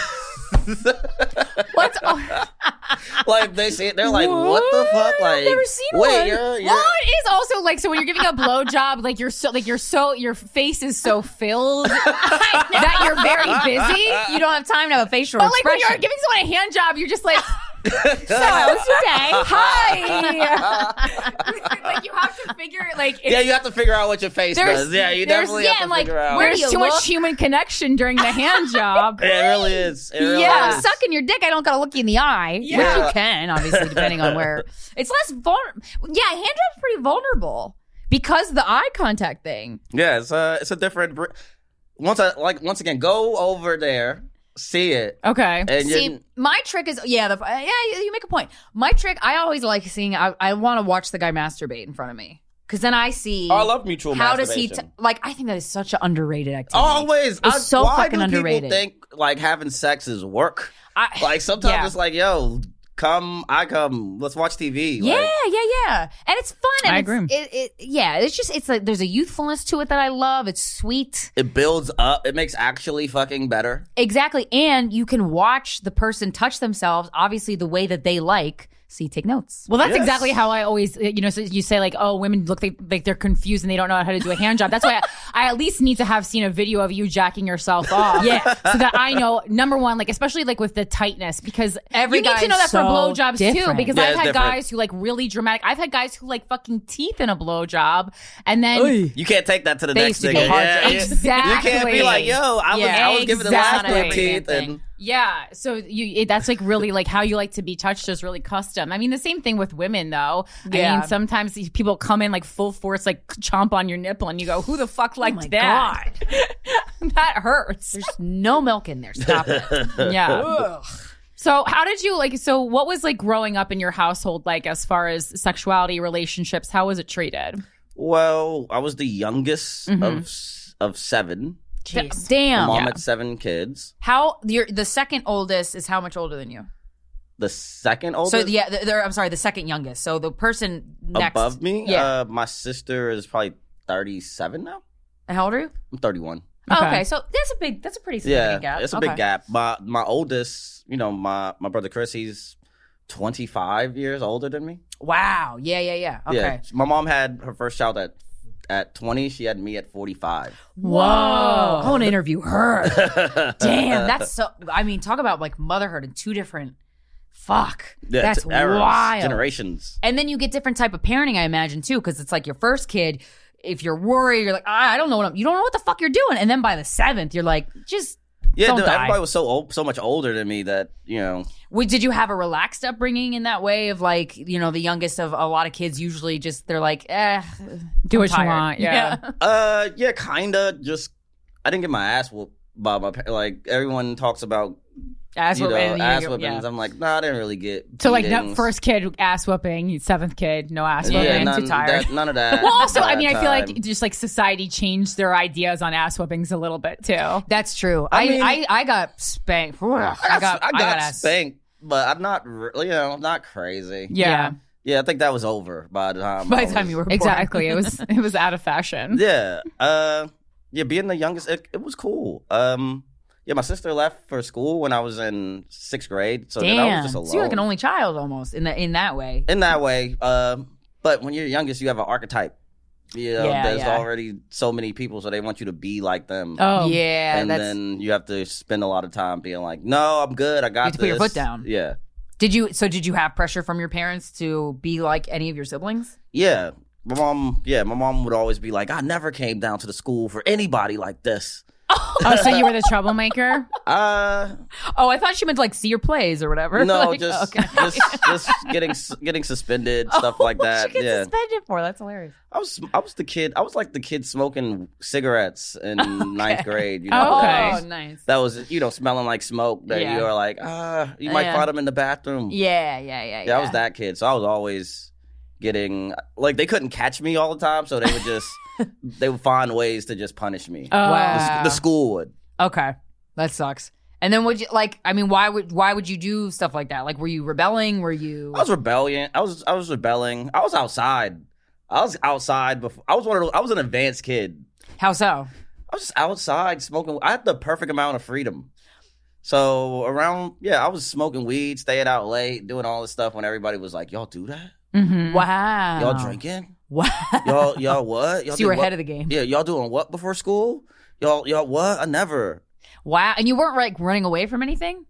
What's Like they see it, they're like, "What the fuck?" Like, I've never seen wait, one. you're, you're Well, it is also like so when you're giving a blowjob, like you're so like you're so your face is so filled that you're very busy. You don't have time to have a facial But like when expression. you're giving someone a hand job, you're just like, so how was your day? Hi. Like you have to figure like it's, yeah, you have to figure out what your face there's- does. Yeah, you there's- definitely yeah, have to and, like, figure out. where do there's you too look? much human connection during the hand job. It really is. It really yeah, is. I'm sucking your dick. I don't gotta look you in the eye. Yeah. Which you can, obviously, depending on where. It's less vulnerable. Yeah, hand job's pretty vulnerable because the eye contact thing. Yeah, it's a it's a different. br- Once I like once again, go over there, see it. Okay. And See, you my trick is yeah, the, yeah. You make a point. My trick, I always like seeing. I, I want to watch the guy masturbate in front of me because then I see. Oh, I love mutual How does he masturbation. t- like? I think that is such an underrated activity. always. It's I, so why fucking do underrated. People think like having sex is work. I, Like sometimes yeah. it's like, yo, come, I come, let's watch T V. Yeah, Like, yeah, yeah, and it's fun. And I it's, agree. It, it, yeah, it's just it's like there's a youthfulness to it that I love. It's sweet, it builds up. It makes actually fucking better. exactly, and you can watch the person touch themselves, obviously the way that they like. See, take notes. Well, that's Yes. exactly how I always, you know, so you say like, oh, women look like, like they're confused and they don't know how to do a hand job. That's why I, I at least need to have seen a video of you jacking yourself off. Yeah. So that I know, number one, like, especially like with the tightness, because Every you need to guy's know that for so blowjobs too. different. Because Yeah, I've it's had different. guys who like really dramatic, I've had guys who like fucking teeth in a blowjob and then. You can't take that to the They next used to be nigga. hard Yeah, to- yeah. Exactly. You can't be like, yo, I was, Yeah, I was giving the last exactly. good teeth. And Yeah, so you it, that's like really like how you like to be touched is really custom. I mean, the same thing with women though. I Yeah. mean, sometimes these people come in like full force, like chomp on your nipple, and you go, "Who the fuck liked my that? That hurts." There's no milk in there. Stop it. Yeah. Ugh. So how did you like? So what was like growing up in your household like as far as sexuality, relationships? How was it treated? well, I was the youngest Mhm. of s- of seven. Jeez. Damn. My mom Yeah. had seven kids. How you're the second oldest is how much older than you? The second oldest So yeah, th- they're, I'm sorry, the second youngest. So the person next above me, Yeah. uh, my sister is probably thirty-seven now. And how old are you? I'm thirty-one. Oh, okay, so that's a big, that's a pretty Yeah, significant gap. it's a Okay. big gap. My my oldest, you know, my my brother Chris, he's twenty-five years older than me. Wow. Yeah, yeah, yeah. Okay. Yeah, my mom had her first child at at twenty. She had me at forty-five. Whoa. I want to interview her. Damn, that's so. I mean, talk about like motherhood and two different. Fuck. Yeah, That's t- eras, wild. generations. And then you get different type of parenting, I imagine, too, because it's like your first kid. If you're worried, you're like, ah, I don't know what I'm. You don't know what the fuck you're doing. And then by the seventh, you're like, just Yeah, don't dude, die. everybody was so old, so much older than me that you know. Wait, did you have a relaxed upbringing in that way of like, you know, the youngest of a lot of kids usually just they're like, eh, Do I'm what you tired. want, yeah. Uh, yeah, kinda. Just I didn't get my ass whooped by my pa- like everyone talks about Ass you know, whooping, you ass get- whippings. yeah. I'm like, nah, I didn't really get. So like no, beatings. first kid ass whooping, seventh kid no ass whooping. Yeah, none, Too tired. that- none of that. Well, also, by I mean, that I feel time. like just like society changed their ideas on ass whoopings a little bit too. That's true. I I mean- I, I got spanked. I got I got, I got, ass- spanked, but I'm not, re- you know, not crazy. Yeah. Yeah, I think that was over by the time. By I the time was- you were born. Exactly. It was it was out of fashion. Yeah. Uh, yeah, being the youngest, it, it was cool. Um, yeah, my sister left for school when I was in sixth grade, so then I Damn. was just alone. So you're like an only child almost in that in that way. in that way. Um, but when you're youngest, you have an archetype. You know, Yeah, there's yeah. already so many people, so they want you to be like them. Oh. Yeah, and that's- then you have to spend a lot of time being like, "No, I'm good. I got You have to this." put your foot down. Yeah, Did you? So did you have pressure from your parents to be like any of your siblings? yeah. My mom, yeah, my mom would always be like, "I never came down to the school for anybody like this." Oh, so you were the troublemaker? Uh, Oh, I thought she meant like see your plays or whatever. no, Like, just, okay. just, just getting, getting suspended, stuff like that. What'd you get Yeah, suspended for? That's hilarious. I was, I was the kid. I was like the kid smoking cigarettes in ninth grade. You know, Oh, that okay. was- Oh, nice. That was, you know, smelling like smoke. That Yeah. you're like, ah, you might Yeah. find them in the bathroom. Yeah, yeah, yeah, yeah. Yeah, I was that kid, so I was always getting like they couldn't catch me all the time, so they would just they would find ways to just punish me. Oh. The, Wow. s- the school would. Okay, that sucks. And then would you like? I mean, why would why would you do stuff like that? Like, were you rebelling? Were you? I was rebellion. I was I was rebelling. I was outside. I was outside before. I was one of those, I was an advanced kid. How so? I was just outside smoking. I had the perfect amount of freedom. So around, yeah, I was smoking weed, staying out late, doing all this stuff when everybody was like, "Y'all do that? Mm-hmm. Wow. Y'all drinking? Wow. Y'all, y'all what? Y'all So you were do what? ahead of the game. Yeah, y'all doing what before school? Y'all, y'all what? I never. Wow. And you weren't like running away from anything?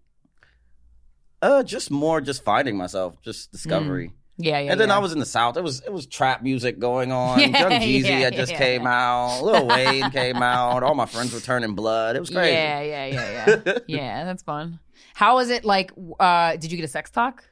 Uh, just more, just finding myself, just discovery. Yeah, yeah. and then yeah. I was in the South. It was it was trap music going on. Yeah, Young Jeezy yeah, had just yeah, came out. Lil Wayne came out. All my friends were turning blood. It was crazy. Yeah, yeah, yeah, yeah. Yeah, that's fun. How was it like? Uh, did you get a sex talk?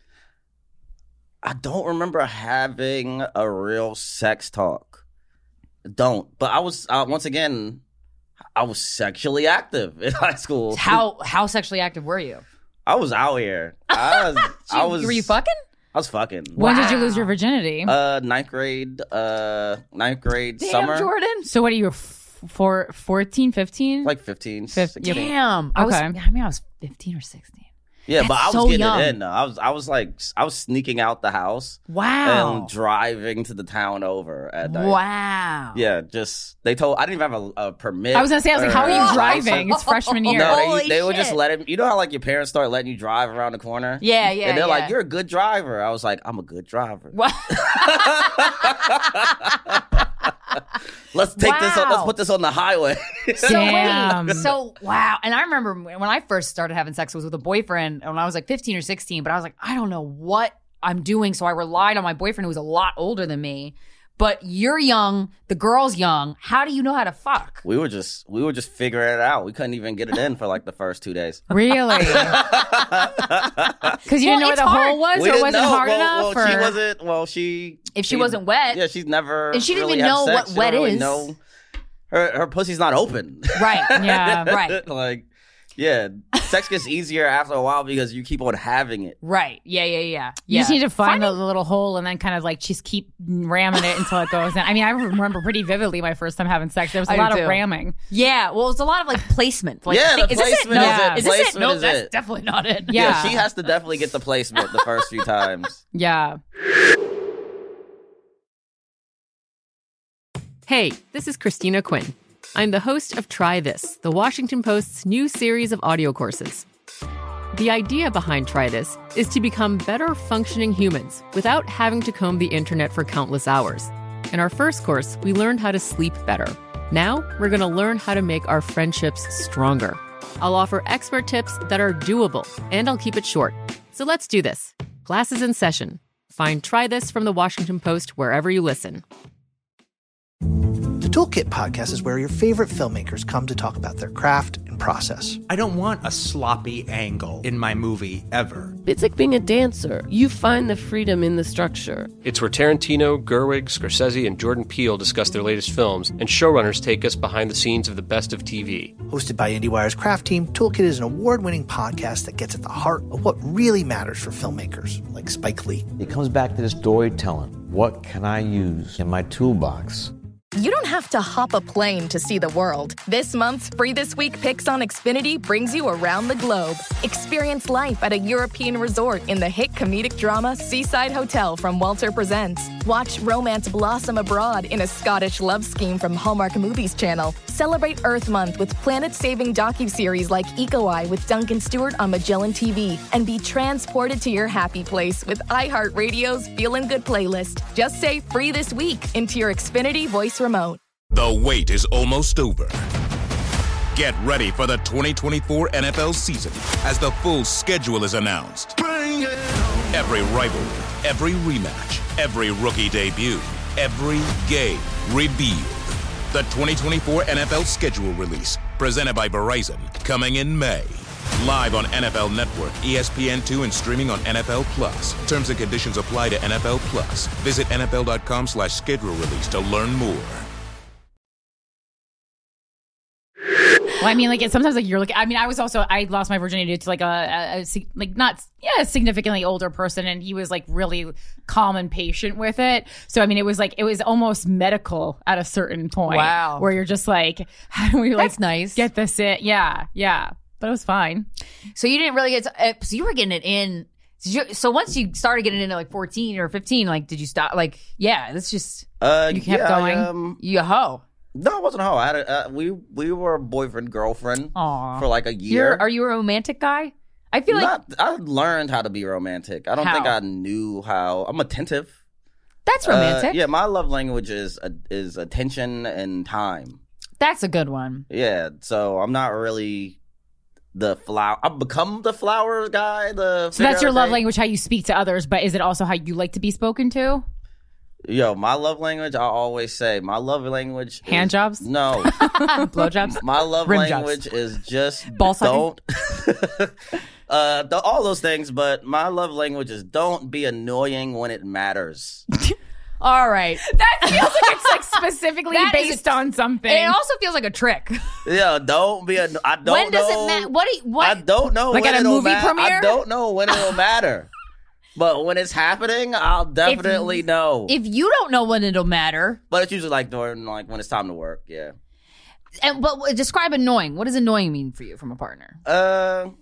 I don't remember having a real sex talk. Don't. But I was uh, once again, I was sexually active in high school. How how sexually active were you? I was out here. I was. I was. Were you fucking? I was fucking. When did you lose your virginity? Uh, ninth grade. Uh, ninth grade Damn, summer. Jordan. So what are you, f- for fourteen, fifteen? Like fifteen, Fif- sixteen. Damn. I was, Okay. I mean, I was fifteen or sixteen. Yeah, That's but I was so getting young. it in though. I was I was like I was sneaking out the house. Wow. And driving to the town over at night. Wow. Yeah, just they told I didn't even have a, a permit. I was gonna say, I was like, or how are you a driving? license. It's freshman year. No, they, Holy they would just shit. let him. You know how like your parents start letting you drive around the corner? Yeah, yeah, And they're yeah. like, "You're a good driver." I was like, "I'm a good driver." What? Let's take this. On, let's Wow. put this on the highway. So Damn. wait, so wow. And I remember when I first started having sex, it was with a boyfriend when I was like fifteen or sixteen, but I was like, I don't know what I'm doing. So I relied on my boyfriend who was a lot older than me. But you're young, the girl's young. How do you know how to fuck? We were just we were just figuring it out. We couldn't even get it in for like the first two days. Really? Because you didn't know where it's the hard. hole was, We or it didn't wasn't know. hard well, enough. Well, she or- wasn't. Well, she If she wasn't wet. Yeah, she's never. And she didn't really even had know sex. what She wet don't really is. know- her her pussy's not open. Right. Yeah. Right. Like, yeah, sex gets easier after a while because you keep on having it. Right. Yeah. Yeah. Yeah. You just Yeah. need to find the little hole and then kind of like just keep ramming it until it goes in. I mean, I remember pretty vividly my first time having sex. There was a I do lot too. of ramming. Yeah. Well, it's a lot of like placement. Like, Yeah, think- the is this it? placement No. is it. Is this it? Placement No, is that's it. definitely not it. Yeah. Yeah. she has to definitely get the placement the first few times. Yeah. Hey, this is Christina Quinn. I'm the host of Try This, the Washington Post's new series of audio courses. The idea behind Try This is to become better functioning humans without having to comb the internet for countless hours. In our first course, we learned how to sleep better. Now, we're going to learn how to make our friendships stronger. I'll offer expert tips that are doable, and I'll keep it short. So let's do this. Class is in session. Find Try This from the Washington Post wherever you listen. The Toolkit podcast is where your favorite filmmakers come to talk about their craft and process. I don't want a sloppy angle in my movie ever. It's like being a dancer. You find the freedom in the structure. It's where Tarantino, Gerwig, Scorsese, and Jordan Peele discuss their latest films, and showrunners take us behind the scenes of the best of T V. Hosted by IndieWire's craft team, Toolkit is an award-winning podcast that gets at the heart of what really matters for filmmakers, like Spike Lee. It comes back to the storytelling. What can I use in my toolbox? You don't have to hop a plane to see the world. This month's Free This Week Picks on Xfinity brings you around the globe. Experience life at a European resort in the hit comedic drama Seaside Hotel from Walter Presents. Watch romance blossom abroad in a Scottish love scheme from Hallmark Movies Channel. Celebrate Earth Month with planet-saving docuseries like Eco Eye with Duncan Stewart on Magellan T V. And be transported to your happy place with iHeartRadio's Feelin' Good playlist. Just say Free This Week into your Xfinity voice remote. The wait is almost over. Get ready for the twenty twenty-four N F L season as the full schedule is announced. Every rivalry, every rematch, every rookie debut, every game revealed. The twenty twenty-four N F L schedule release, presented by Verizon, coming in May. Live on N F L Network, E S P N two, and streaming on N F L Plus. Terms and conditions apply to N F L Plus. Visit N F L dot com slash schedule release to learn more. Well, I mean, like it's sometimes like you're looking. I mean, I was also I lost my virginity to like a, a, a sig- like not yeah a significantly older person, and he was like really calm and patient with it. So I mean, it was like it was almost medical at a certain point. Wow. Where you're just like, how do we like That's nice. get this in? Yeah, yeah. But it was fine. So you didn't really get to, uh, so you were getting it in. Did you, so once you started getting into like fourteen or fifteen, like did you stop? Like yeah, that's just Uh, you kept yeah, going. Um, you a hoe. No, it wasn't a hoe. I had a, uh, we we were boyfriend girlfriend Aw. for like a year. You're, are you a romantic guy? I feel like Not, I learned how to be romantic. I don't How? think I knew how. I'm attentive. that's Uh, romantic. yeah, my love language is uh, is attention and time. That's a good one. Yeah, so I'm not really the flower. I've become the flowers guy. The So that's your love thing. language, how you speak to others. But is it also how you like to be spoken to? Yo, my love language. I always say my love language. Hand is, jobs? No, Blowjobs? my love Rim jobs. language is just Ball sucking? don't. uh, the, all those things, but my love language is don't be annoying when it matters. All right. That feels like it's like specifically That is based a- on something. It also feels like a trick. Yeah, don't be. A, I don't when does know. Oh. it matter? What? Do you, what? I don't know Like when at a it'll movie ma- premiere? I don't know when it'll matter. But when it's happening, I'll definitely know. If you don't know when it'll matter, But it's usually like during like when it's time to work. Yeah. and but describe annoying. What does annoying mean for you from a partner? Uh,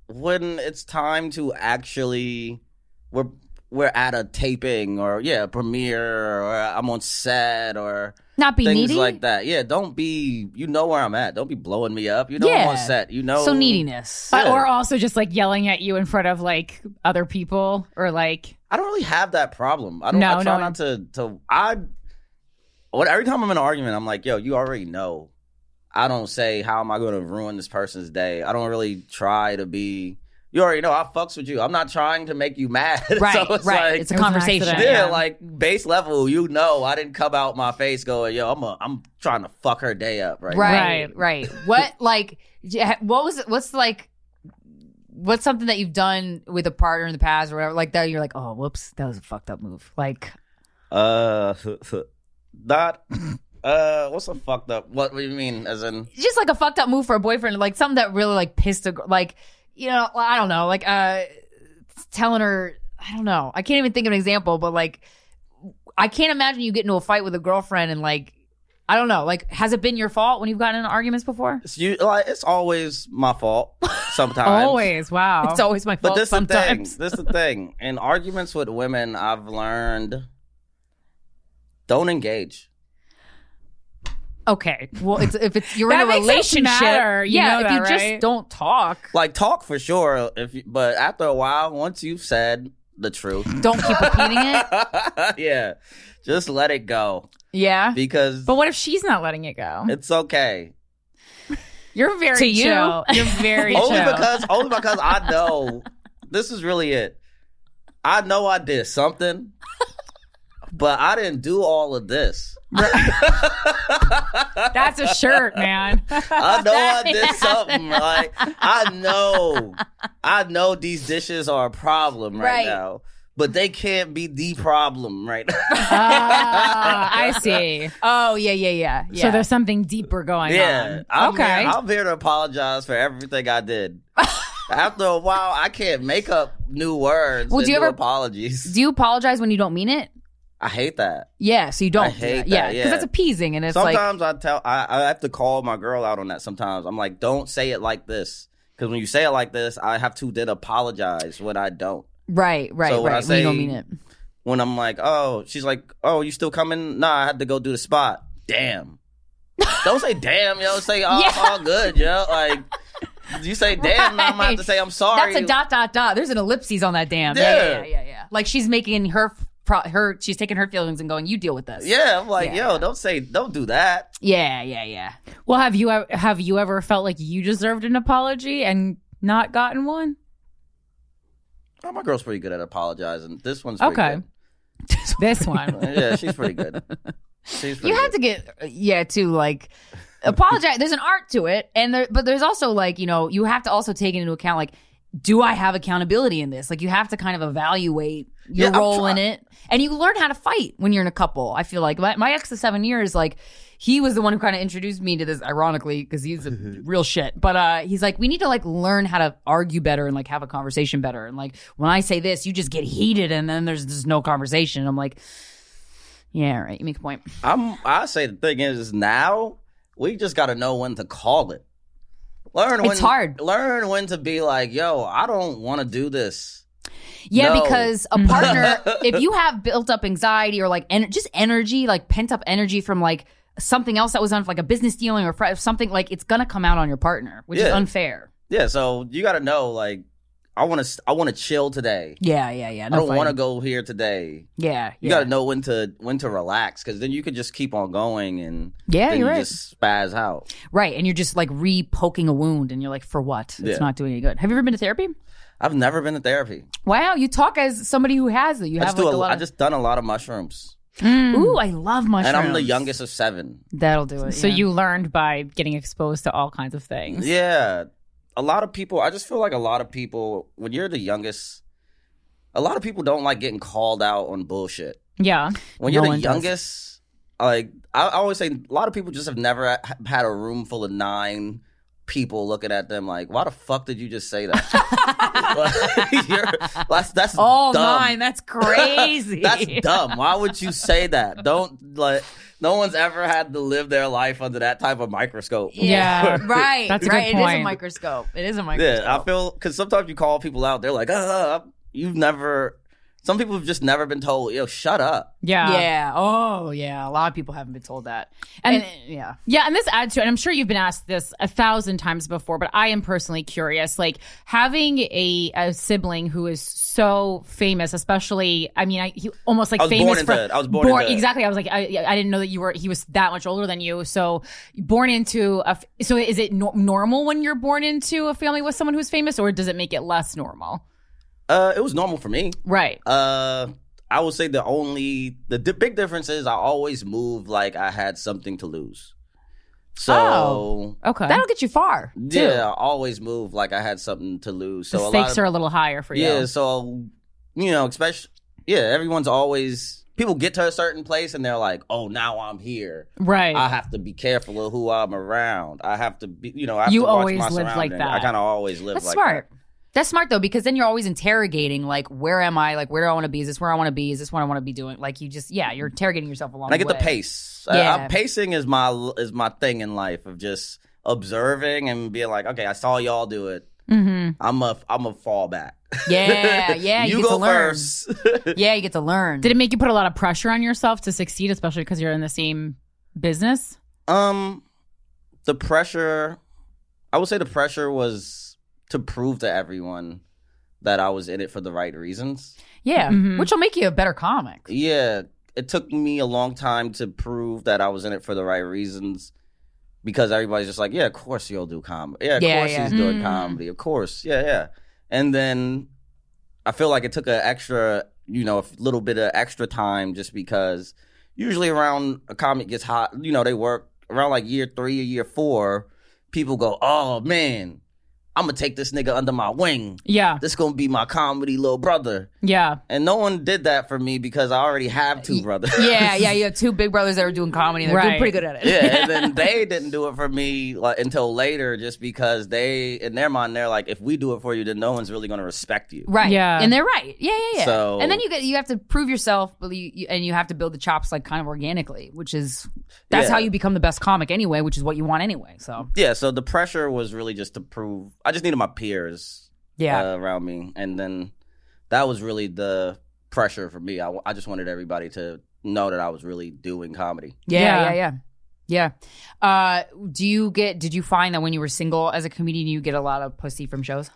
when it's time to actually we're we're at a taping or yeah premiere or I'm on set or not be things needy like that. Yeah, don't be. You know where I'm at. Don't be blowing me up. You know Yeah. I'm on set. You know so neediness, But- or also just like yelling at you in front of like other people, or like I don't really have that problem. I don't. No, I try no. not to. To I. What every time I'm in an argument, I'm like, yo, you already know. I don't say how am I going to ruin this person's day. I don't really try to be. You already know I fucks with you. I'm not trying to make you mad. Right, so it's right. Like, It's a It was an conversation. accident, Yeah, yeah. like base level. You know, I didn't come out my face going, yo, I'm a, I'm trying to fuck her day up right, right, now. right. What like what was it? What's like what's something that you've done with a partner in the past or whatever like that? You're like, oh, whoops, that was a fucked up move. Like, Uh, not. Uh, what's a fucked up? What, what do you mean? As in, just like a fucked up move for a boyfriend, like something that really like pissed a gr- like you know I don't know like uh telling her I don't know I can't even think of an example, but like I can't imagine you get into a fight with a girlfriend and like I don't know like has it been your fault when you've gotten into arguments before? it's you like it's always my fault. Sometimes, always. Wow, It's always my But fault. this the thing. sometimes. This the thing. In arguments with women, I've learned don't engage. Okay, well, it's if it's you're That in a makes it relationship, matter. You yeah. know if that, you right? just don't talk, Like talk for sure. If you, but after a while, once you've said the truth, don't keep repeating it. yeah, just let it go. Yeah, Because But what if she's not letting it go? it's okay. You're very To you? chill. You're very only chill. because only because I know this is really it. I know I did something, but I didn't do all of this. That's a shirt, man. I know I did something. Like I know, I know these dishes are a problem right, Right. now, but they can't be the problem right now. Ah, I see. Oh yeah, yeah, yeah. yeah. So there's something deeper going Yeah, on. I'm okay. Here, I'm here to apologize for everything I did. After a while, I can't make up new words. Well, and do you new ever- apologies? Do you apologize when you don't mean it? I hate that. Yeah, so you don't. I do hate that. that. Yeah, Yeah, because that's appeasing, and it's like sometimes I tell I, I have to call my girl out on that. Sometimes I'm like, don't say it like this, because when you say it like this, I have to then apologize when I don't. right, right, So when I right. when you don't say- mean it. When I'm like, oh, she's like, oh, you still coming? Nah, I had to go do the spot. Damn. Don't say damn, yo. Say oh, it's Yeah. all good, yo. Like you say damn, now I'm gonna have to say I'm sorry. That's a dot dot dot. There's an ellipses on that damn. Yeah, Yeah. yeah, yeah, yeah. yeah. Like she's making her pro- her. She's taking her feelings and going, "You deal with this." Yeah, I'm like, Yeah. yo, don't say, don't do that. yeah, yeah, yeah. Well, have you ever, have you ever felt like you deserved an apology and not gotten one? Oh, my girl's pretty good at apologizing. This one's pretty Okay. This one. good. Yeah, she's pretty good. She's pretty You have good. to get yeah to like apologize. There's an art to it, and there, but there's also like you know you have to also take into account like, do I have accountability in this? Like you have to kind of evaluate your Yeah, I'm role in try- it, and you learn how to fight when you're in a couple. I feel like my, my ex of seven years, like he was the one who kind of introduced me to this, ironically, because he's a real shit. But uh, he's like, we need to like learn how to argue better and like have a conversation better. And like when I say this, you just get heated, and then there's just no conversation. And I'm like, yeah, right. You make a point. I'm. I say the thing is now we just got to know when to call it. Learn when It's hard. Learn when to be like, yo, I don't want to do this. Yeah, No. because a partner, if you have built up anxiety or like en- just energy, like pent up energy from like something else that was on like a business dealing or fr- something, like it's gonna come out on your partner, which is Yeah. unfair. Yeah, so you got to know like, I want to. I want to chill today. Yeah, yeah, yeah. I No don't want to fighting. go here today. Yeah, You yeah. got to know when to when to relax, because then you could just keep on going and Yeah, then you're you right. just spaz out. Right, and you're just like re-poking a wound, and you're like, for what? It's Yeah. not doing any good. Have you ever been to therapy? I've never been to therapy. Wow, you talk as somebody who has it. You I have just, do like a, a lot. I of... just done a lot of mushrooms, Ooh, I love mushrooms. and I'm the youngest of seven. That'll do it. So yeah. you learned by getting exposed to all kinds of things. Yeah, a lot of people. I just feel like a lot of people, when you're the youngest, a lot of people don't like getting called out on bullshit. Yeah. When No you're one the does. youngest, like I, I always say, a lot of people just have never ha- had a room full of nine people looking at them like, why the fuck did you just say that? like, you're, that's that's oh dumb. mine, that's crazy. That's dumb. Why would you say that? Don't like. No one's ever had to live their life under that type of microscope. Yeah, right. That's a right. good It is point. a microscope. It is a microscope. Yeah, I feel because sometimes you call people out, they're like, ah, you've never. Some people have just never been told, yo, shut up. Yeah. Yeah. Oh, yeah. A lot of people haven't been told that. And, And, yeah. Yeah, and this adds to it. And I'm sure you've been asked this a thousand times before, but I am personally curious. Like having a, a sibling who is so famous, especially, I mean, I he almost like I was famous born into for it. I was born into it. exactly. I was like, I, I didn't know that you were. He was that much older than you. So born into a. So is it no, normal when you're born into a family with someone who's famous, or does it make it less normal? Uh, it was normal for me. Right. Uh. I would say the only the di- big difference is I always moved like I had something to lose. So Oh, okay. That'll get you far. Too. Yeah, I always moved like I had something to lose. So The a stakes lot of, are a little higher for you. Yeah, so you know, especially yeah, everyone's always people get to a certain place and they're like, oh, now I'm here. Right. I have to be careful of who I'm around. I have to be, you know, I have You to watch always my lived like surroundings. that. I kind of always live That's like smart. that. That's smart though, because then you're always interrogating, like, where am I? Like, where do I want to be? Is this where I want to be? Is this what I want to be doing? Like, you just, yeah, you're interrogating yourself along And I the get way. the pace. Yeah. Uh, pacing is my is my thing in life of just observing and being like, okay, I saw y'all do it. Mm-hmm. I'm a I'm a fall back. Yeah, yeah. You, You get go to learn. first. Yeah, you get to learn. Did it make you put a lot of pressure on yourself to succeed, especially because you're in the same business? Um, the pressure. I would say the pressure was to prove to everyone that I was in it for the right reasons. Yeah, Mm-hmm. which will make you a better comic. Yeah, it took me a long time to prove that I was in it for the right reasons because everybody's just like, yeah, of course you'll do comedy. Yeah, of Yeah, course yeah. he's doing Mm. comedy. Of course. Yeah, yeah. And then I feel like it took an extra, you know, a little bit of extra time just because usually around a comic gets hot, you know, they work around like year three or year four, people go, oh, man, I'm going to take this nigga under my wing. Yeah. This going to be my comedy little brother. Yeah. And no one did that for me because I already have two brothers. Yeah, yeah. You have two big brothers that are doing comedy and they're doing Right. pretty good at it. Yeah, and then they didn't do it for me like, until later just because they, in their mind, they're like, if we do it for you, then no one's really going to respect you. Right. Yeah. And they're right. Yeah, yeah, yeah. So- and then you get you have to prove yourself, but you, you, and you have to build the chops like kind of organically, which is that's Yeah. how you become the best comic anyway, which is what you want anyway. So Yeah, so the pressure was really just to prove, I just needed my peers Yeah. uh, around me. And then that was really the pressure for me. I, I just wanted everybody to know that I was really doing comedy. yeah, Yeah. yeah, yeah, yeah. Uh, do you get? Did you find that when you were single as a comedian, you get a lot of pussy from shows?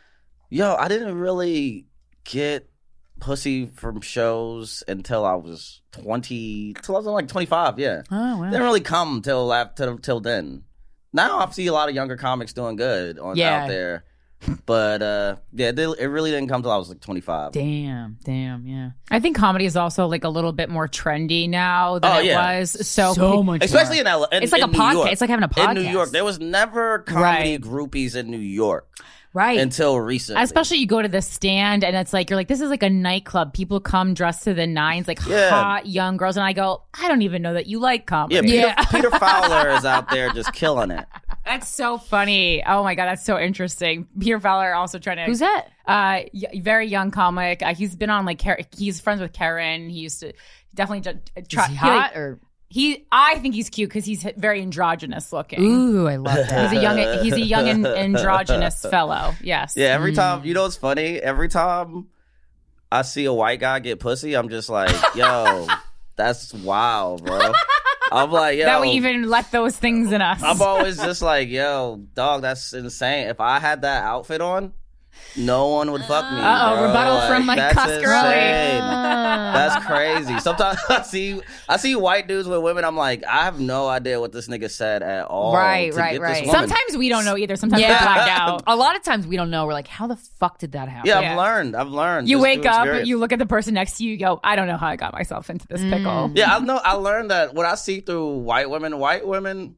Yo, I didn't really get pussy from shows until I was twenty, till I was like twenty-five, yeah. Oh wow. Didn't really come till after till then. Now I see a lot of younger comics doing good on Yeah. out there. But uh yeah, it, did- it really didn't come till I was like twenty-five. Damn, damn, yeah. I think comedy is also like a little bit more trendy now than Oh, it yeah. was. So, So much Especially in L A. in- It's like in a New podcast. York. It's like having a podcast. In New York. There was never comedy Right. groupies in New York Right. until recently. Especially you go to the stand and it's like, you're like, this is like a nightclub. People come dressed to the nines, like Yeah. hot young girls. And I go, I don't even know that you like comedy. yeah, Peter, Yeah. Peter Fowler is out there just killing it. That's so funny. Oh my God, that's so interesting. Peter Fowler also trying to. Who's that? Uh, y- very young comic. Uh, he's been on like, Kar- he's friends with Karen. He used to definitely ju- try. Is he hot like- or? He, I think he's cute because he's very androgynous looking. Ooh, I love that. He's a young, he's a young and androgynous fellow. Yes. Yeah, every Mm. time, you know what's funny? Every time I see a white guy get pussy, I'm just like, yo, that's wild, bro. I'm like, yo. That we even let those things in us. I'm always just like, yo, dog, that's insane. If I had that outfit on, no one would fuck me. Uh-oh, bro. rebuttal from, like, that's Coscarelli. insane. That's crazy. Sometimes I see I see white dudes with women, I'm like, I have no idea what this nigga said at all. Right, to right, get right. This woman. Sometimes we don't know either. Sometimes Yeah. we're blacked out. A lot of times we don't know. We're like, how the fuck did that happen? Yeah, Yeah. I've learned. I've learned. You just wake through up, experience. you look at the person next to you, you go, I don't know how I got myself into this pickle. Yeah, I know. I learned that when I see through white women, white women,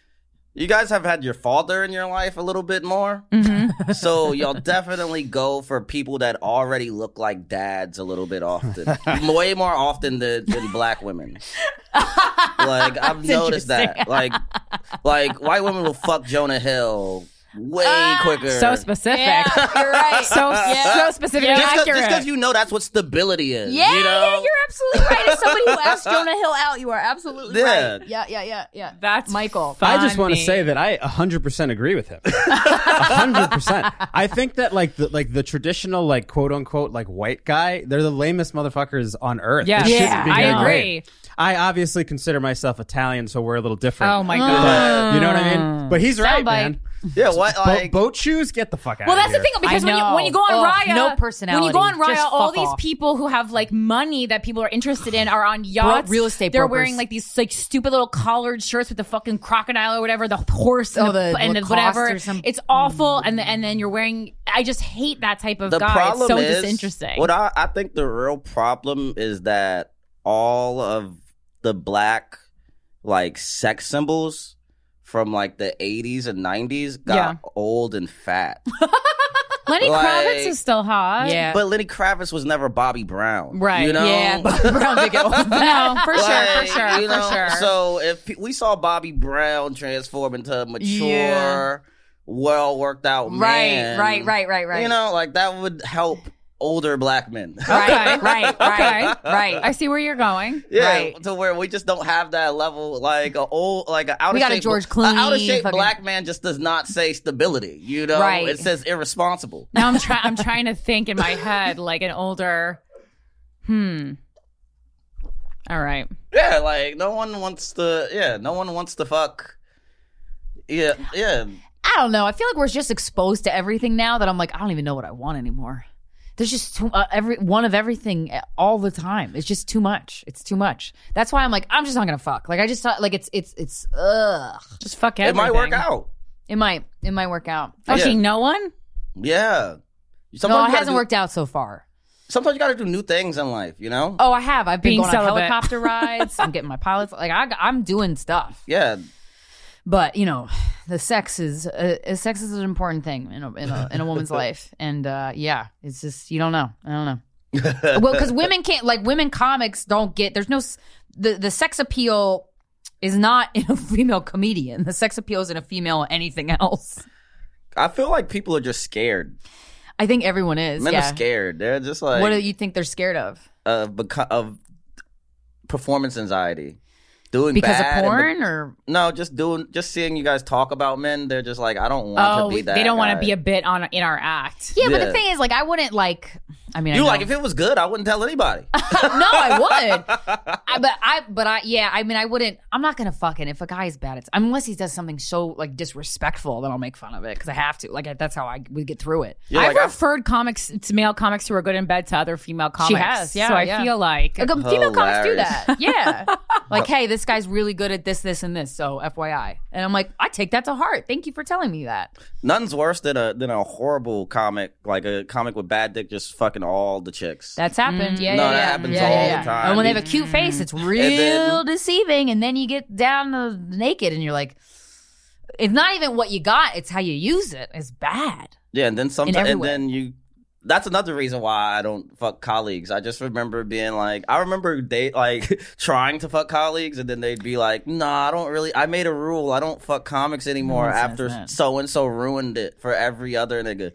you guys have had your father in your life a little bit more. Mm-hmm. So y'all definitely go for people that already look like dads a little bit often. Way more often than, than black women. Like, I've That's noticed that. interesting. Like, Like white women will fuck Jonah Hill way Uh, quicker. So specific. Yeah, you're right. So Yeah. so specific. Yeah. and Just accurate. because you know that's what stability is. Yeah, you know? yeah, you're absolutely right. As somebody who asked Jonah Hill out, you are absolutely Yeah. right. Yeah, yeah, yeah, yeah. That's Michael. I just want to funny. say that I one hundred percent agree with him. one hundred percent. I think that like the like the traditional like quote unquote like white guy, they're the lamest motherfuckers on earth. Yeah. They Yeah, shouldn't be I getting agree. laid. I obviously consider myself Italian, so we're a little different. Oh my But, god. you know what I mean? But he's right, Soundbite. man. Yeah, what Bo- like boat shoes, get the fuck out Well, of that's here. the thing because I when you know. when you go on Ugh, Raya, no personality. When you go on Raya, Just all fuck these off. people who have like money that people are interested in are on yachts. real estate They're brokers. wearing like these like stupid little collared shirts with the fucking crocodile or whatever, the horse and Oh, the, the and the Lacoste whatever. or some- It's awful, and the, and then you're wearing. I just hate that type of the guy. problem It's so is, disinteresting. What I, I think the real problem is that all of the black like sex symbols from like the eighties and nineties got Yeah. old and fat. Lenny like- Kravitz is still hot. Yeah. But Lenny Kravitz was never Bobby Brown. Right. You know? Yeah, Bobby Brown did get old. No, for sure, for Like, sure, you for know, sure. So if pe- we saw Bobby Brown transform into a mature, Yeah. well worked out Right, man, right, right, right, right. You know, like that would help older black men. Right, right, right, right. I see where you're going. Yeah, Right. to where we just don't have that level, like a old, like a out We of got a shape, George Clooney, out of shape fucking- black man just does not say stability. You know, Right. it says irresponsible. Now I'm trying. I'm trying to think in my head like an older. Hmm. All right. Yeah, like no one wants to. Yeah, no one wants to fuck. Yeah, yeah. I don't know. I feel like we're just exposed to everything now that I'm like, I don't even know what I want anymore. There's just too, uh, every one of everything all the time. It's just too much. It's too much. That's why I'm like, I'm just not gonna fuck. Like I just thought, like it's it's it's ugh. Just fuck It everything. might work out. It might it might work out. Fucking Yeah. no one. Yeah. No, Sometimes it you gotta hasn't do- worked out so far. Sometimes you got to do new things in life. You know. Oh, I have. I've been Being going celibate. on helicopter rides. I'm getting my pilots. Like I, I'm doing stuff. Yeah. But you know, the sex is uh, sex is an important thing in a in a, in a woman's life, and uh, yeah, it's just you don't know. I don't know. Well, because women can't like women comics don't get. There's no s- the the sex appeal is not in a female comedian. The sex appeal is in a female anything else. I feel like people are just scared. I think everyone is. Men yeah. are scared. They're just like What do you think they're scared of? of beco- of performance anxiety. Doing Because of bad and porn, be- or no, just doing just seeing you guys talk about men. They're just like, I don't want Oh, to be that. they don't want to guy. be a bit on in our act. yeah, but Yeah. the thing is, like, I wouldn't like. I mean, I You know. like if it was good, I wouldn't tell anybody. no, I would. I, but I, but I, yeah. I mean, I wouldn't. I'm not gonna fucking if a guy is bad. It's unless he does something so like disrespectful, then I'll make fun of it because I have to. Like I, that's how I would get through it. You're I've like, referred comics to male comics who are good in bed to other female comics. has, yeah, So I yeah. feel like Like, um, female comics do Hilarious. that. Yeah. Like, hey, this guy's really good at this, this, and this. So F Y I. And I'm like, I take that to heart. Thank you for telling me that. Nothing's worse than a than a horrible comic, like a comic with bad dick, just fucking all the chicks. That's happened. Yeah, No, yeah, that yeah. happens yeah, all yeah, the yeah. time. And when they have a cute face, it's real then- deceiving. And then you get down to naked, and you're like, it's not even what you got; it's how you use it. It's bad. Yeah, and then In sometimes, every and way. then you. That's another reason why I don't fuck colleagues. I just remember being like, I remember date like trying to fuck colleagues, and then they'd be like, "Nah, I don't really. I made a rule. I don't fuck comics anymore one says after that. so and so ruined it for every other nigga."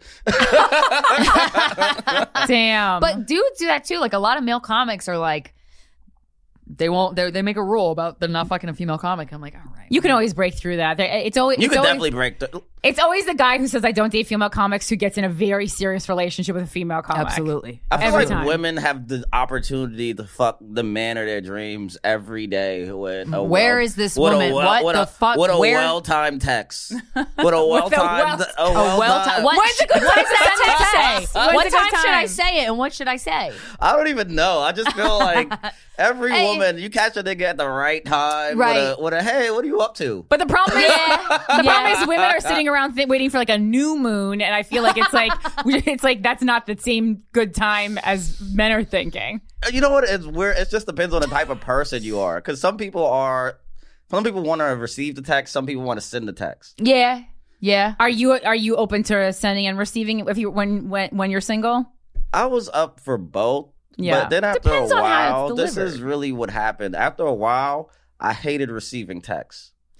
damn. But dudes do that too. Like a lot of male comics are like, they won't. They they make a rule about they're not fucking a female comic. I'm like, all right. you can always break through that. There- It's always You it's could always, definitely break. The, It's always the guy who says I don't date female comics who gets in a very serious relationship with a female comic. Absolutely. I feel Every like time. women have the opportunity to fuck the man of their dreams every day. With a Where well, is this with a woman? well- What with the a, fuck? With a Where- well-timed text. With a well-timed. well- a a well well-timed. What When's a good what time does to send that that say? text? What When's a good time should I time? say it, and what should I say? I don't even know. I just feel like every Hey. woman, you catch a nigga at the right time. Right. With a, with a hey, what are you up to? But the problem is, Yeah. the Yeah. problem is, women are sitting around th- waiting for like a new moon, and I feel like it's like it's like that's not the same good time as men are thinking. You know what? It's weird. It just depends on the type of person you are. Because some people are, some people want to receive the text. Some people want to send the text. Yeah, yeah. Are you are you open to sending and receiving if you when when when you're single? I was up for both. Yeah. But then after Depends a on how while, it's this is delivered. really what happened. After a while, I hated receiving texts.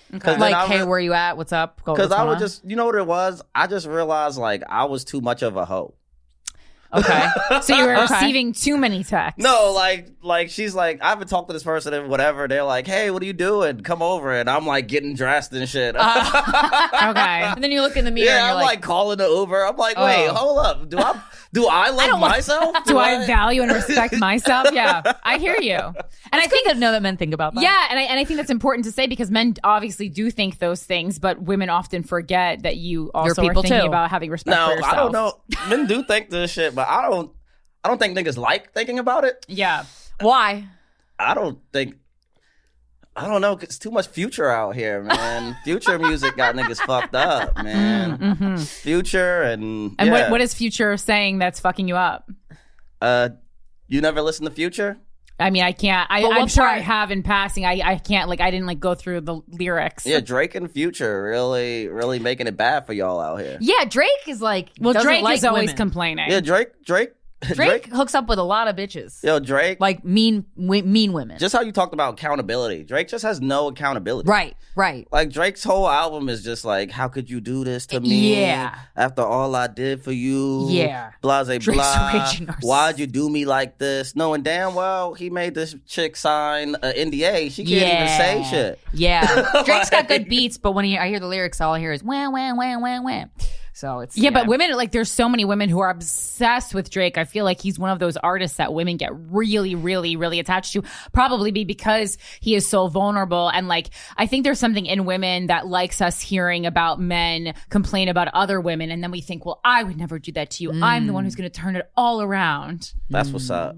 Okay. Like, I hey, re- where you at? What's up? Because I would on? just, you know what it was? I just realized like I was too much of a hoe. Okay. So you were okay. receiving too many texts. No, like, like she's like, I haven't talked to this person and whatever. They're like, hey, what are you doing? Come over. And I'm like getting dressed and shit. Uh, okay. And then you look in the mirror yeah, and you're I'm like, like calling the Uber. I'm like, wait, oh. hold up. Do I do I love I myself? Do, do I, I value and respect myself? Yeah, I hear you. And it's I think that know that men think about that. Yeah, and I and I think that's important to say because men obviously do think those things, but women often forget that you also are thinking too. about having respect no, for yourself. I don't know. Men do think this shit, but I don't. I don't think niggas like thinking about it. Yeah. Why? I don't think. I don't know. It's too much Future out here, man. Future music got niggas fucked up, man. Mm-hmm. Future and and yeah. what what is Future saying that's fucking you up? Uh, you never listen to Future? I mean, I can't. I, I'm sure part? I have in passing. I, I can't. Like, I didn't like go through the lyrics. Yeah, Drake and Future really, really making it bad for y'all out here. Yeah, Drake is like. Well, Drake like is always women. complaining. Yeah, Drake. Drake. Drake, Drake hooks up with a lot of bitches. Yo, Drake. Like mean w- mean women. Just how you talked about accountability. Drake just has no accountability. Right, right. Like Drake's whole album is just like, how could you do this to me? Yeah. After all I did for you. Yeah. Blase blah. Why'd you do me like this? Knowing damn well he made this chick sign an N D A. She can't yeah. even say shit. Yeah. Drake's got good beats, but when he, I hear the lyrics, all I hear is wham, wham, wham, wham, wham. So it's yeah, yeah, but women, like, there's so many women who are obsessed with Drake. I feel like he's one of those artists that women get really, really, really attached to. Probably be because he is so vulnerable. And like, I think there's something in women that likes us hearing about men complain about other women, and then we think, well, I would never do that to you. Mm. I'm the one who's going to turn it all around. That's what's up.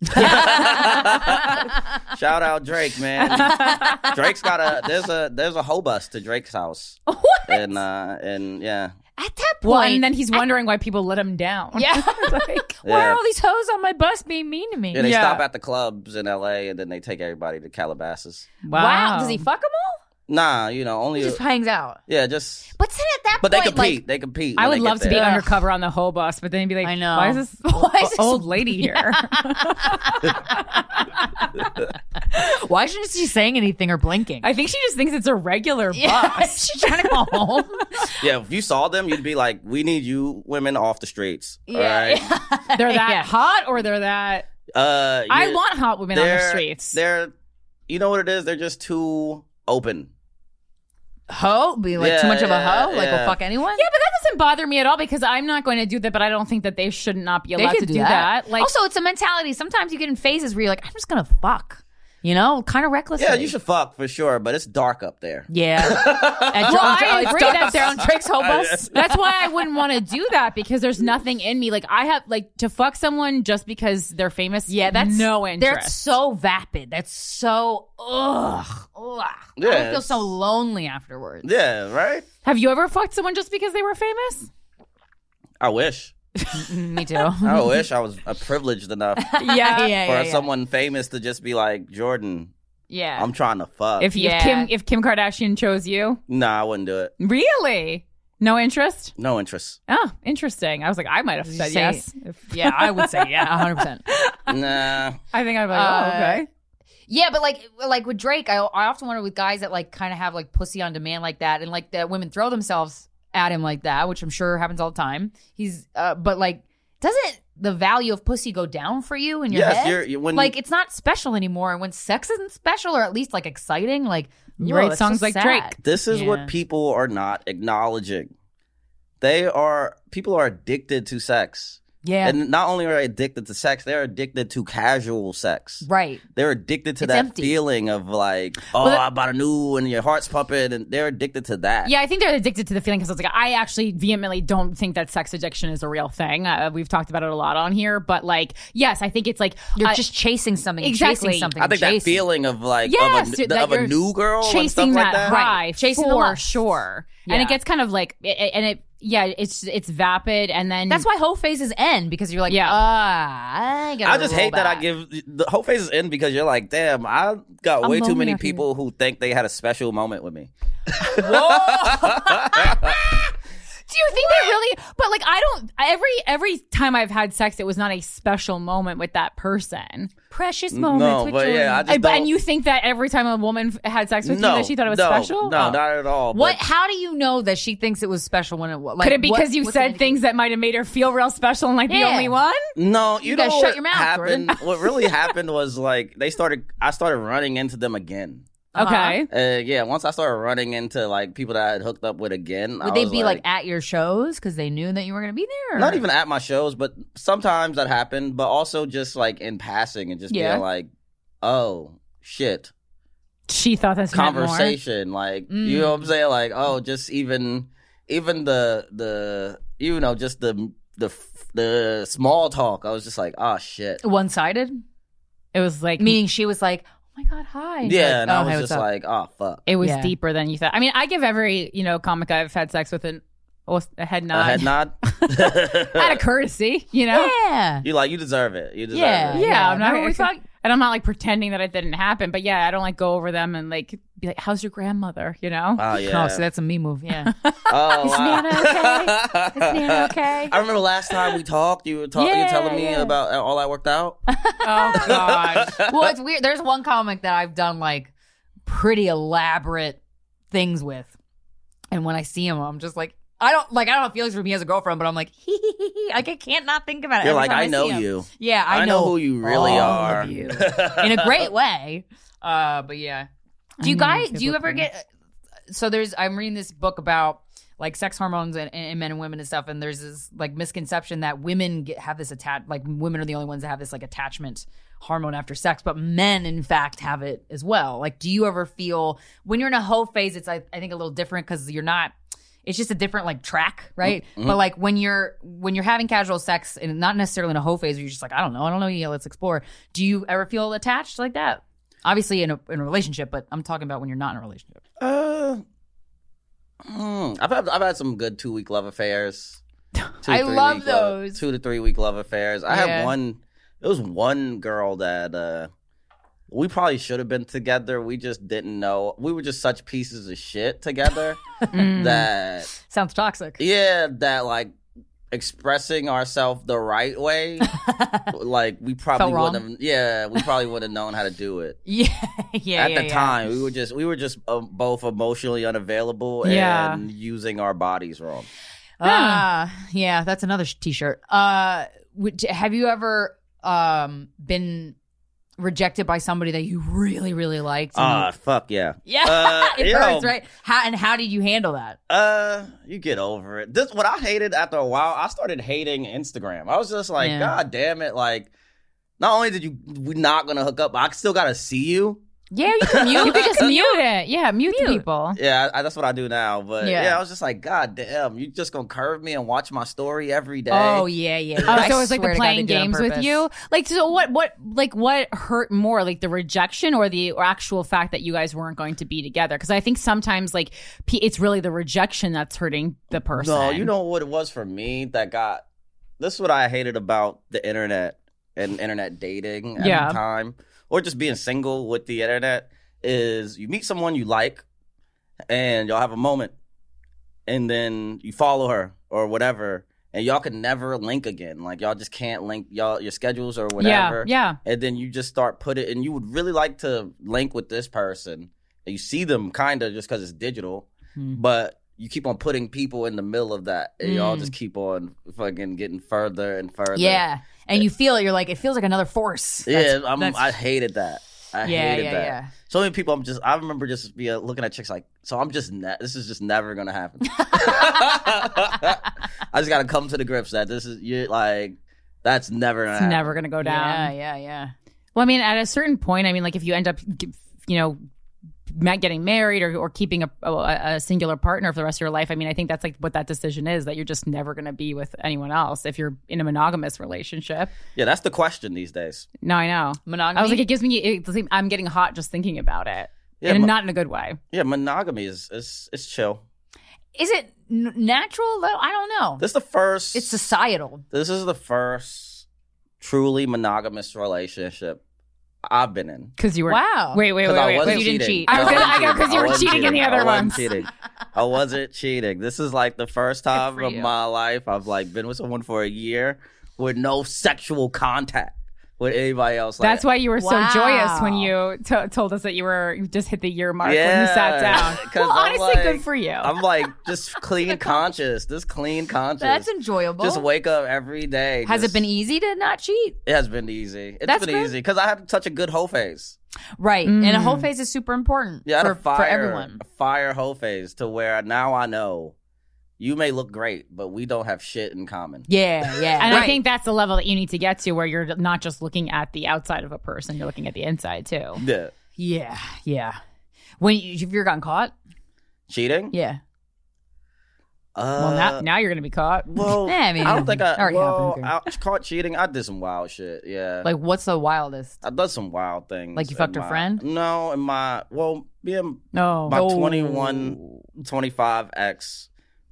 Shout out Drake, man. Drake's got a there's a there's a hoe bus to Drake's house. What? And uh and yeah. At that point, well, and then he's wondering I, why people let him down. Yeah, like, why yeah. are all these hoes on my bus being mean to me? Yeah, they yeah. stop at the clubs in L A and then they take everybody to Calabasas. Wow, wow. Does he fuck them all? Nah, you know, only he just hangs out. Yeah, just. But then at that but point, they compete. like, they compete. I would they love to there. be undercover on the whole bus, but then be like, I know. Why is this, why is this old lady here? Why isn't she saying anything or blinking? I think she just thinks it's a regular yeah, bus. She's trying to go home. Yeah, if you saw them, you'd be like, "We need you women off the streets." Yeah, all right? yeah. They're that yeah. hot, or they're that. Uh, I yeah, want hot women on the streets. They're, you know what it is? They're just too open. Hoe? Be like yeah, too much of a yeah, hoe? Like, yeah. will fuck anyone? Yeah, but that doesn't bother me at all because I'm not going to do that, but I don't think that they should not be allowed to do, do that. that. Like, also, it's a mentality. Sometimes you get in phases where you're like, I'm just going to fuck. You know, kind of reckless. Yeah, you should fuck for sure, but it's dark up there. Yeah. well, I agree. That's there on Drake's whole bus. That's why I wouldn't want to do that because there's nothing in me. Like I have, like to fuck someone just because they're famous. Yeah, that's no interest. They're so vapid. That's so ugh. ugh. Yeah, I feel so lonely afterwards. Yeah, right. Have you ever fucked someone just because they were famous? I wish. Me too. I wish I was uh, privileged enough. yeah, yeah, for yeah, yeah. someone famous to just be like, Jordan. Yeah, I'm trying to fuck. If, yeah. if Kim if Kim Kardashian chose you, nah, I wouldn't do it. Really? No interest? No interest. Oh, interesting. I was like, I might have said say, yes. If... Yeah, I would say yeah, one hundred percent. Nah. I think I'd be like, uh, oh, okay. Yeah, but like like with Drake, I I often wonder with guys that like kind of have like pussy on demand like that, and like that women throw themselves at him like that, which I'm sure happens all the time. He's, uh, but like, doesn't the value of pussy go down for you in your yes, head? You're, you're, when, like, it's not special anymore. And when sex isn't special, or at least like exciting, like you whoa, write songs so like sad. Drake. This is yeah. what people are not acknowledging. They are people are addicted to sex. Yeah. And not only are they addicted to sex, they're addicted to casual sex. Right. They're addicted to It's that empty. feeling of like, oh, well, that- I bought a new and your heart's pumping, and they're addicted to that. Yeah, I think they're addicted to the feeling because it's like I actually vehemently don't think that sex addiction is a real thing. Uh, we've talked about it a lot on here, but like, yes, I think it's like you're uh, just chasing something, exactly. chasing something. I think chasing. that feeling of like yes, of, a, that of a new girl chasing and stuff that like that. high, right. Chasing for the lust. sure. Yeah. And it gets kind of like, and it, yeah, it's it's vapid, and then that's why whole phases end because you're like, yeah. ah, I gotta I just roll hate back. that I give the whole phases in because you're like, damn, I got I'm way too lonely many after people you. who think they had a special moment with me. Whoa. Do you think that really? But like, I don't. Every every time I've had sex, it was not a special moment with that person. Precious moments. No, with but Julie. yeah, I just and, don't- and you think that every time a woman f- had sex with no, you, that she thought it was no, special? No, Oh. not at all. What? but- How do you know that she thinks it was special when it was? Like, Could it be what- because you what's said the things that might have made her feel real special and like the Yeah. only one? No, you, You know gotta what shut your mouth, happened? Jordan. What really happened was like they started. I started running into them again. Okay. Uh, yeah, once I started running into like people that I had hooked up with again, I Would they was be like, at your shows because they knew that you were going to be there? or- not even at my shows, but sometimes that happened. But also just like in passing and just Yeah. being like, "Oh shit," She thought this meant more. conversation. Like Mm. you know what I'm saying? Like oh, just even even the the you know just the the the small talk. I was just like, "Oh shit." One sided? It was like Meaning she was like, oh my God, hi. And you're Yeah, like, and oh, I hey, was what's just up? like, "Oh fuck." It was Yeah. deeper than you thought. I mean, I give every you know comic I've had sex with an a head nod. A head nod. Out of courtesy, you know. Yeah. You like you deserve it. You deserve Yeah. it. Yeah, I'm not. Remember we thought- and I'm not like pretending that it didn't happen. But yeah, I don't like go over them and like be like, "How's your grandmother?" You know. Oh yeah. Oh, so that's a me move. Yeah. Oh, Is wow. Nana okay? Is Nana okay? I remember last time we talked, you were talking, you were Yeah, telling me yeah. about all that worked out. Oh God. Well, it's weird. There's one comic that I've done like pretty elaborate things with, and when I see him, I'm just like, I don't like. I don't have feelings for him. He has a girlfriend, but I'm like, hee hee hee hee. Like I can't not think about it. You're every like, time I know see him. you. Yeah, I, I know who you really all are. of you. In a great way. Uh, but yeah. Do you I guys? know Do you people ever think. get? So there's. I'm reading this book about like sex hormones and, and men and women and stuff, and there's this like misconception that women get have this attach. Like women are the only ones that have this like attachment hormone after sex, but men in fact have it as well. Like, do you ever feel when you're in a hoe phase? It's I, I think a little different because you're not. It's just a different like track, right? Mm-hmm. But like when you're when you're having casual sex and not necessarily in a hoe phase, where you're just like, I don't know, I don't know, yeah, let's explore. Do you ever feel attached like that? Obviously in a in a relationship, but I'm talking about when you're not in a relationship. Uh, hmm, I've had, I've had some good two week love affairs. Two, I three love week love- those. two to three week love affairs. I Yeah. had one. It was one girl that uh, we probably should have been together. We just didn't know. We were just such pieces of shit together that Sounds toxic. yeah, that like expressing ourselves the right way, like we probably Felt wrong. wouldn't have. Yeah, we probably wouldn't have known how to do it. Yeah, yeah. At yeah, the yeah. time, we were just we were just uh, both emotionally unavailable Yeah. and using our bodies wrong. Ah, yeah, that's another sh- t-shirt. Uh, would, have you ever um been rejected by somebody that you really, really liked? and Ah, you- fuck yeah. yeah, Uh, it you hurts, know, right? How and how did you handle that? Uh, you get over it. This what I hated after a while. I started hating Instagram. I was just like, Yeah. God damn it! Like, not only did you we not gonna hook up, but I still gotta see you. Yeah, you can mute. You can just mute it. Yeah, mute, the people. Yeah, I, that's what I do now. But Yeah. yeah. I was just like, God damn, you just gonna curve me and watch my story every day. Oh yeah, yeah. yeah. Oh, I so it was like swear the to God, playing they did it on games with purpose. you. Like, so what? What? Like, what hurt more? Like the rejection or the or actual fact that you guys weren't going to be together? Because I think sometimes, like, p- it's really the rejection that's hurting the person. No, you know what it was for me that got. This is what I hated about the internet and internet dating at Yeah. the time, or just being single with the internet. Is you meet someone you like, and y'all have a moment, and then you follow her or whatever, and y'all can never link again. Like y'all just can't link y'all your schedules or whatever. Yeah, And then you just start put it, and you would really like to link with this person, and you see them kind of just because it's digital, Hmm. but you keep on putting people in the middle of that, and y'all Mm. just keep on fucking getting further and further. Yeah, and you feel it. You're like, it feels like another force. Yeah, That's- I'm, that's- I hated that. I Yeah, hated yeah, that. yeah. So many people, I'm just, I remember just be uh, looking at chicks like, so I'm just, ne- this is just never gonna happen. I just gotta come to the grips that this is, you're like, that's never gonna it's happen. never going to go down. Yeah, yeah, yeah. Well, I mean, at a certain point, I mean, like if you end up, you know, ma- getting married or, or keeping a, a, a singular partner for the rest of your life, I mean, I think that's like what that decision is, that you're just never going to be with anyone else if you're in a monogamous relationship. Yeah, that's the question these days. No, I know. Monogamy. I was like, it gives me, it's like, I'm getting hot just thinking about it. Yeah, and mo- not in a good way. Yeah, monogamy is, is, it's chill. Is it n- natural though? I don't know. This is the first, It's societal. this is the first truly monogamous relationship I've been in. Because you were. Wow. Wait, wait, wait, I wait. wasn't You didn't cheating. cheat. I was gonna. I go because you I were wasn't cheating in the other I wasn't ones. cheating. I wasn't cheating. This is like the first time for of you. my life I've like been with someone for a year with no sexual contact with anybody else. Like That's why you were Wow. so joyous when you t- told us that you were you just hit the year mark when you Yeah, sat down. 'cause Well, I'm honestly, like- good for you. I'm like just clean conscious. This clean conscious. That's enjoyable. Just wake up every day. Has just- it been easy to not cheat? It has been easy. It's That's been good. easy because I had such a good whole phase. Right. Mm. And a whole phase is super important Yeah, I had for, a fire, for everyone. a fire whole phase to where now I know you may look great, but we don't have shit in common. Yeah, yeah. And right. I think that's the level that you need to get to where you're not just looking at the outside of a person, you're looking at the inside too. Yeah. Yeah, yeah. When you, have you ever gotten caught? Cheating? Yeah. Uh, well, now, now you're going to be caught. Well, Yeah, I mean, I don't think I. already Well, happened. I was caught cheating. I did some wild shit. Yeah. Like, what's the wildest? I done some wild things. Like you in fucked her my- friend? No, in my well, being No. my Oh. twenty-one, twenty-five ex,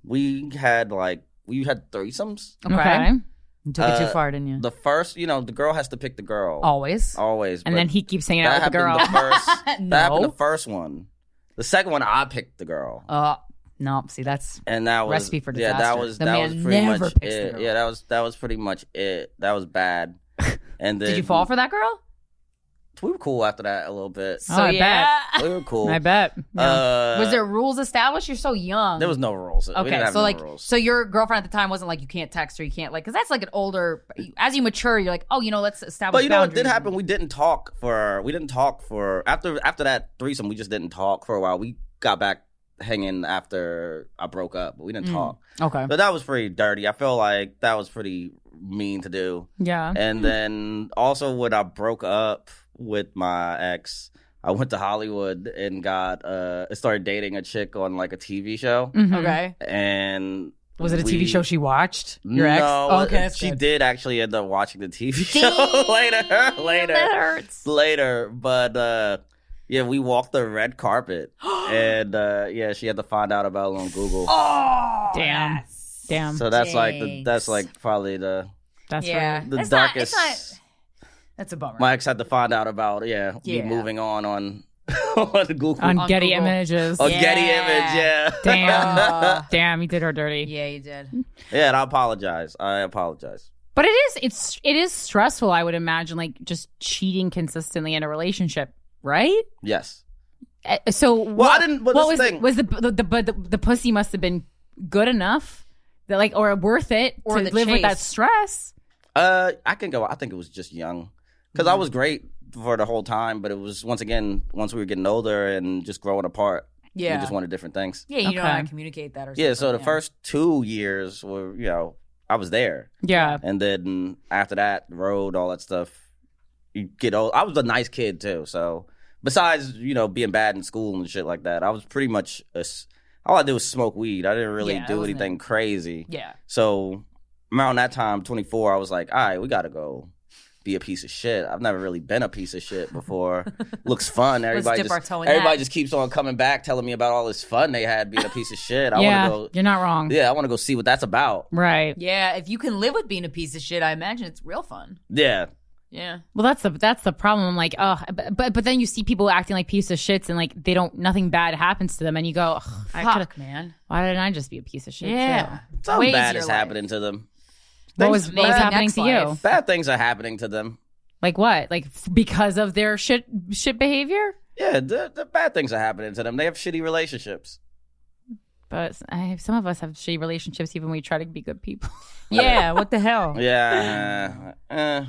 we had like we had threesomes. Okay. Okay. You took it too Uh, far, didn't you? The first, you know, the girl has to pick the girl. Always. Always. And but then he keeps hanging that out with the girl. happened The first, No. That happened the first one. The second one, I picked the girl. Uh, no, see, that's And that was recipe for Yeah, that disaster. was The that man was pretty never much picks the it. girl. Yeah, that was that was pretty much it. That was bad. And then Did you fall for that girl? We were cool after that a little bit. Oh, I yeah. We were cool. I bet. Uh, Was there rules established? You're so young. There was no rules. We Okay, didn't have so no like, rules. so your girlfriend at the time wasn't like you can't text her, you can't like, because that's like an older. As you mature, you're like, oh, you know, let's establish. But you know what boundaries. did happen? We didn't talk for we didn't talk for after after that threesome. We just didn't talk for a while. We got back hanging after I broke up, but we didn't Mm. talk. Okay. But that was pretty dirty. I feel like that was pretty mean to do. Yeah. And then also when I broke up with my ex, I went to Hollywood and got uh started dating a chick on like a T V show. Mhm. Okay. And Was it a T V we- show she watched? Your ex? No, Oh, okay, that's she good. did actually end up watching the T V show later. later, that hurts. Later, but uh, yeah, we walked the red carpet, and uh, yeah, she had to find out about it on Google. Oh, Damn. Damn. So that's like the Jinx. that's like probably the That's yeah. the It's darkest. Not, it's not, that's a bummer. My ex had to find out about yeah, Yeah. me moving on on on Google On, On Getty Google. Images. on Yeah. Getty Image. Yeah, Damn. Damn, you did her dirty. Yeah, you did. yeah. And I apologize. I apologize. But it is it's it is stressful, I would imagine, like just cheating consistently in a relationship, right? Yes. Uh, So Well, what, I didn't- but what this was thing- was the the, the but the the pussy must have been good enough that like or worth it Or to the live with that chase. stress. Uh, I can go. I think it was just young because Mm-hmm. I was great for the whole time, but it was once again once we were getting older and just growing apart. Yeah. we just wanted different things. Yeah, you don't know how Okay. to communicate that or something. Yeah, so the first two years were you know I was there, Yeah. and then after that, road, all that stuff. You get old. I was a nice kid too, so besides you know being bad in school and shit like that, I was pretty much a s all I did was smoke weed. I didn't really Yeah, that do wasn't anything crazy. Yeah. So around that time, twenty-four, I was like, all right, we got to go be a piece of shit. I've never really been a piece of shit before. Looks fun. Everybody dip our just toe in everybody that. just keeps on coming back, telling me about all this fun they had being a piece of shit. I yeah, want to go. you're not wrong. Yeah, I want to go see what that's about. Right. Yeah, if you can live with being a piece of shit, I imagine it's real fun. Yeah. Yeah. Well, that's the that's the problem. I'm like, oh, but, but but then you see people acting like piece of shits and like they don't nothing bad happens to them, and you go, "Ugh, I coulda- Fuck, man. why didn't I just be a piece of shit? Yeah. too?" Something Ways bad your is life. happening to them. What Things- was what was Maybe happening next to you? life. Bad things are happening to them. Like what? Like f- because of their shit shit behavior? Yeah, the, the bad things are happening to them. They have shitty relationships. But I, some of us have shitty relationships even when we try to be good people. Yeah, what the hell? Yeah. Uh,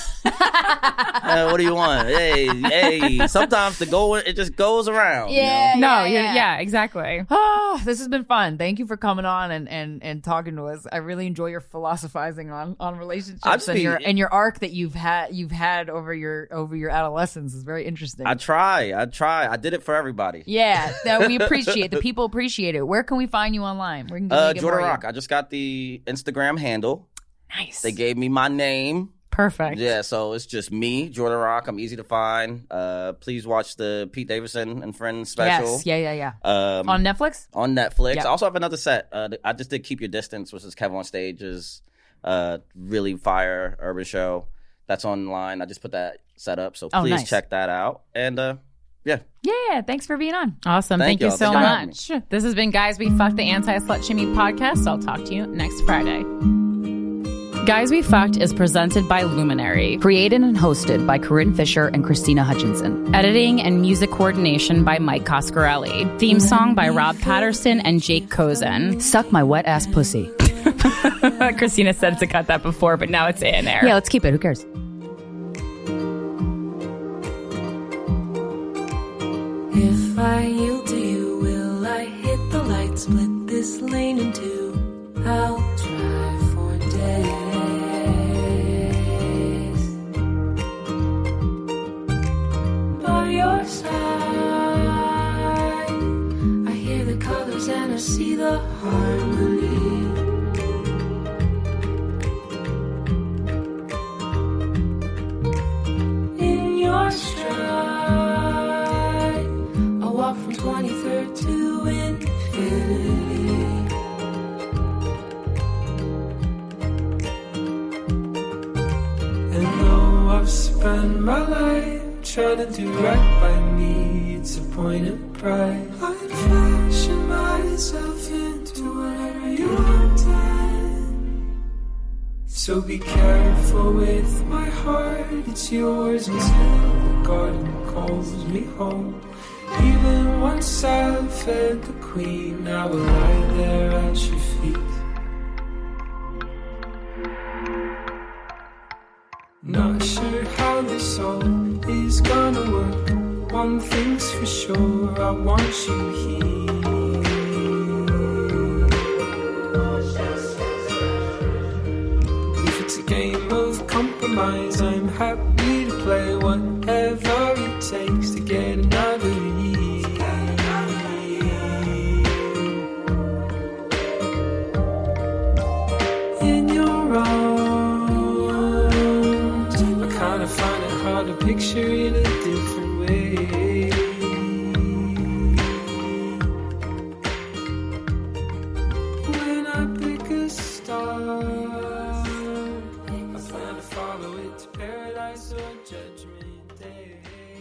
uh, what do you want? Hey, hey. Sometimes the go it just goes around. you Yeah, know? no, yeah, you're, yeah. yeah, exactly. Oh, this has been fun. Thank you for coming on and, and, and talking to us. I really enjoy your philosophizing on, on relationships I'd and speak- your and your arc that you've had you've had over your over your adolescence is very interesting. I try. I try. I did it for everybody. yeah, that we appreciate. The people appreciate it. Where can we find you online? Where can we Uh, get Jordan more of you? Rock. I just got the Instagram handle. Nice. They gave me my name. Perfect. Yeah, so it's just me, Jordan Rock. I'm easy to find. Uh, please watch the Pete Davidson and Friends special. Yes. Yeah, yeah, yeah. Um, On Netflix? On Netflix. Yep. I also have another set. Uh, I just did Keep Your Distance, which is Kevin on Stage's uh, really fire urban show. That's online. I just put that set up. So Oh, please nice. check that out. And uh, yeah. Yeah, thanks for being on. Awesome. Thank Thank, you y'all. so Thank you for having much. This has been Guys We Fucked, the Anti-Slut Shaming Podcast. I'll talk to you next Friday. Guys We Fucked is presented by Luminary. Created and hosted by Corinne Fisher and Christina Hutchinson. Editing and music coordination by Mike Coscarelli. Theme song by Rob Patterson and Jake Kozen. Suck my wet ass pussy. Christina said to cut that before, but now it's in there. Yeah, let's keep it. Who cares? If I yield to you, will I hit the light, split this lane in two? I'll drive for days. By your side, I hear the colors and I see the harmony. In your stride, I'll walk from twenty-third to infinity. And though I've spent my life trying to do right by me, it's a point of pride. I'd fashion myself into whatever you wanted. So be careful with my heart, it's yours until the garden calls me home. Even once I've fed the queen, I will lie there at your feet. Not sure how this all is gonna work. One thing's for sure, I want you here. If it's a game of compromise, I'm happy to play whatever it takes to get another year. In your arms, I kinda find it hard to picture in a different way. When I pick a star, I plan to follow it to paradise or judgment day.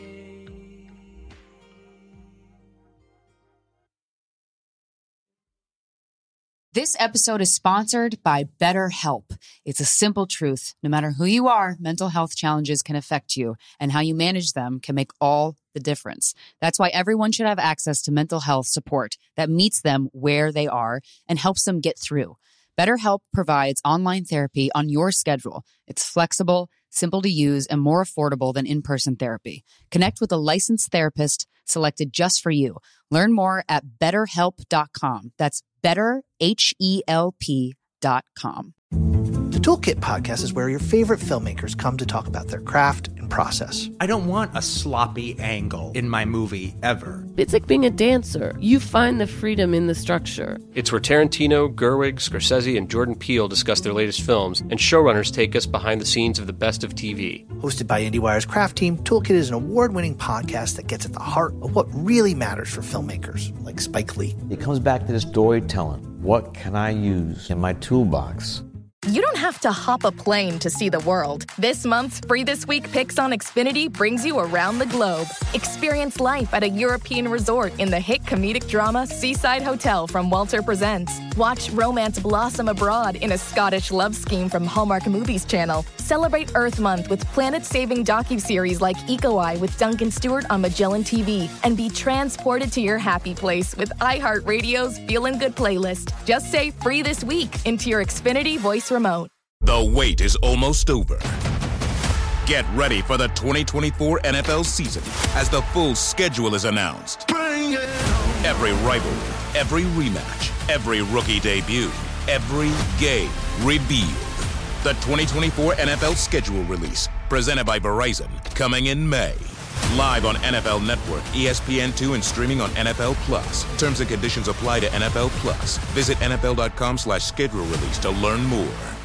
This episode is sponsored by BetterHelp. It's a simple truth. No matter who you are, mental health challenges can affect you, and how you manage them can make all the difference. That's why everyone should have access to mental health support that meets them where they are and helps them get through. BetterHelp provides online therapy on your schedule. It's flexible, simple to use, and more affordable than in-person therapy. Connect with a licensed therapist selected just for you. Learn more at better help dot com. That's better, H E L P dot com. The Toolkit podcast is where your favorite filmmakers come to talk about their craft and process. I don't want a sloppy angle in my movie ever. It's like being a dancer. You find the freedom in the structure. It's where Tarantino, Gerwig, Scorsese, and Jordan Peele discuss their latest films, and showrunners take us behind the scenes of the best of T V. Hosted by IndieWire's craft team, Toolkit is an award-winning podcast that gets at the heart of what really matters for filmmakers, like Spike Lee. It comes back to the storytelling. What can I use in my toolbox? You don't have to hop a plane to see the world. This month's Free This Week Picks on Xfinity brings you around the globe. Experience life at a European resort in the hit comedic drama Seaside Hotel from Walter Presents. Watch romance blossom abroad in a Scottish love scheme from Hallmark Movies Channel. Celebrate Earth Month with planet-saving docuseries like Eco Eye with Duncan Stewart on Magellan T V. And be transported to your happy place with iHeartRadio's Feelin' Good playlist. Just say Free This Week into your Xfinity voice remote. The wait is almost over. Get ready for the twenty twenty-four N F L season as the full schedule is announced. Every rivalry, every rematch, every rookie debut, every game revealed. The twenty twenty-four N F L schedule release, presented by Verizon, coming in May. Live on N F L Network, E S P N two, and streaming on N F L Plus. Terms and conditions apply to N F L Plus. Visit N F L dot com slash schedule release to learn more.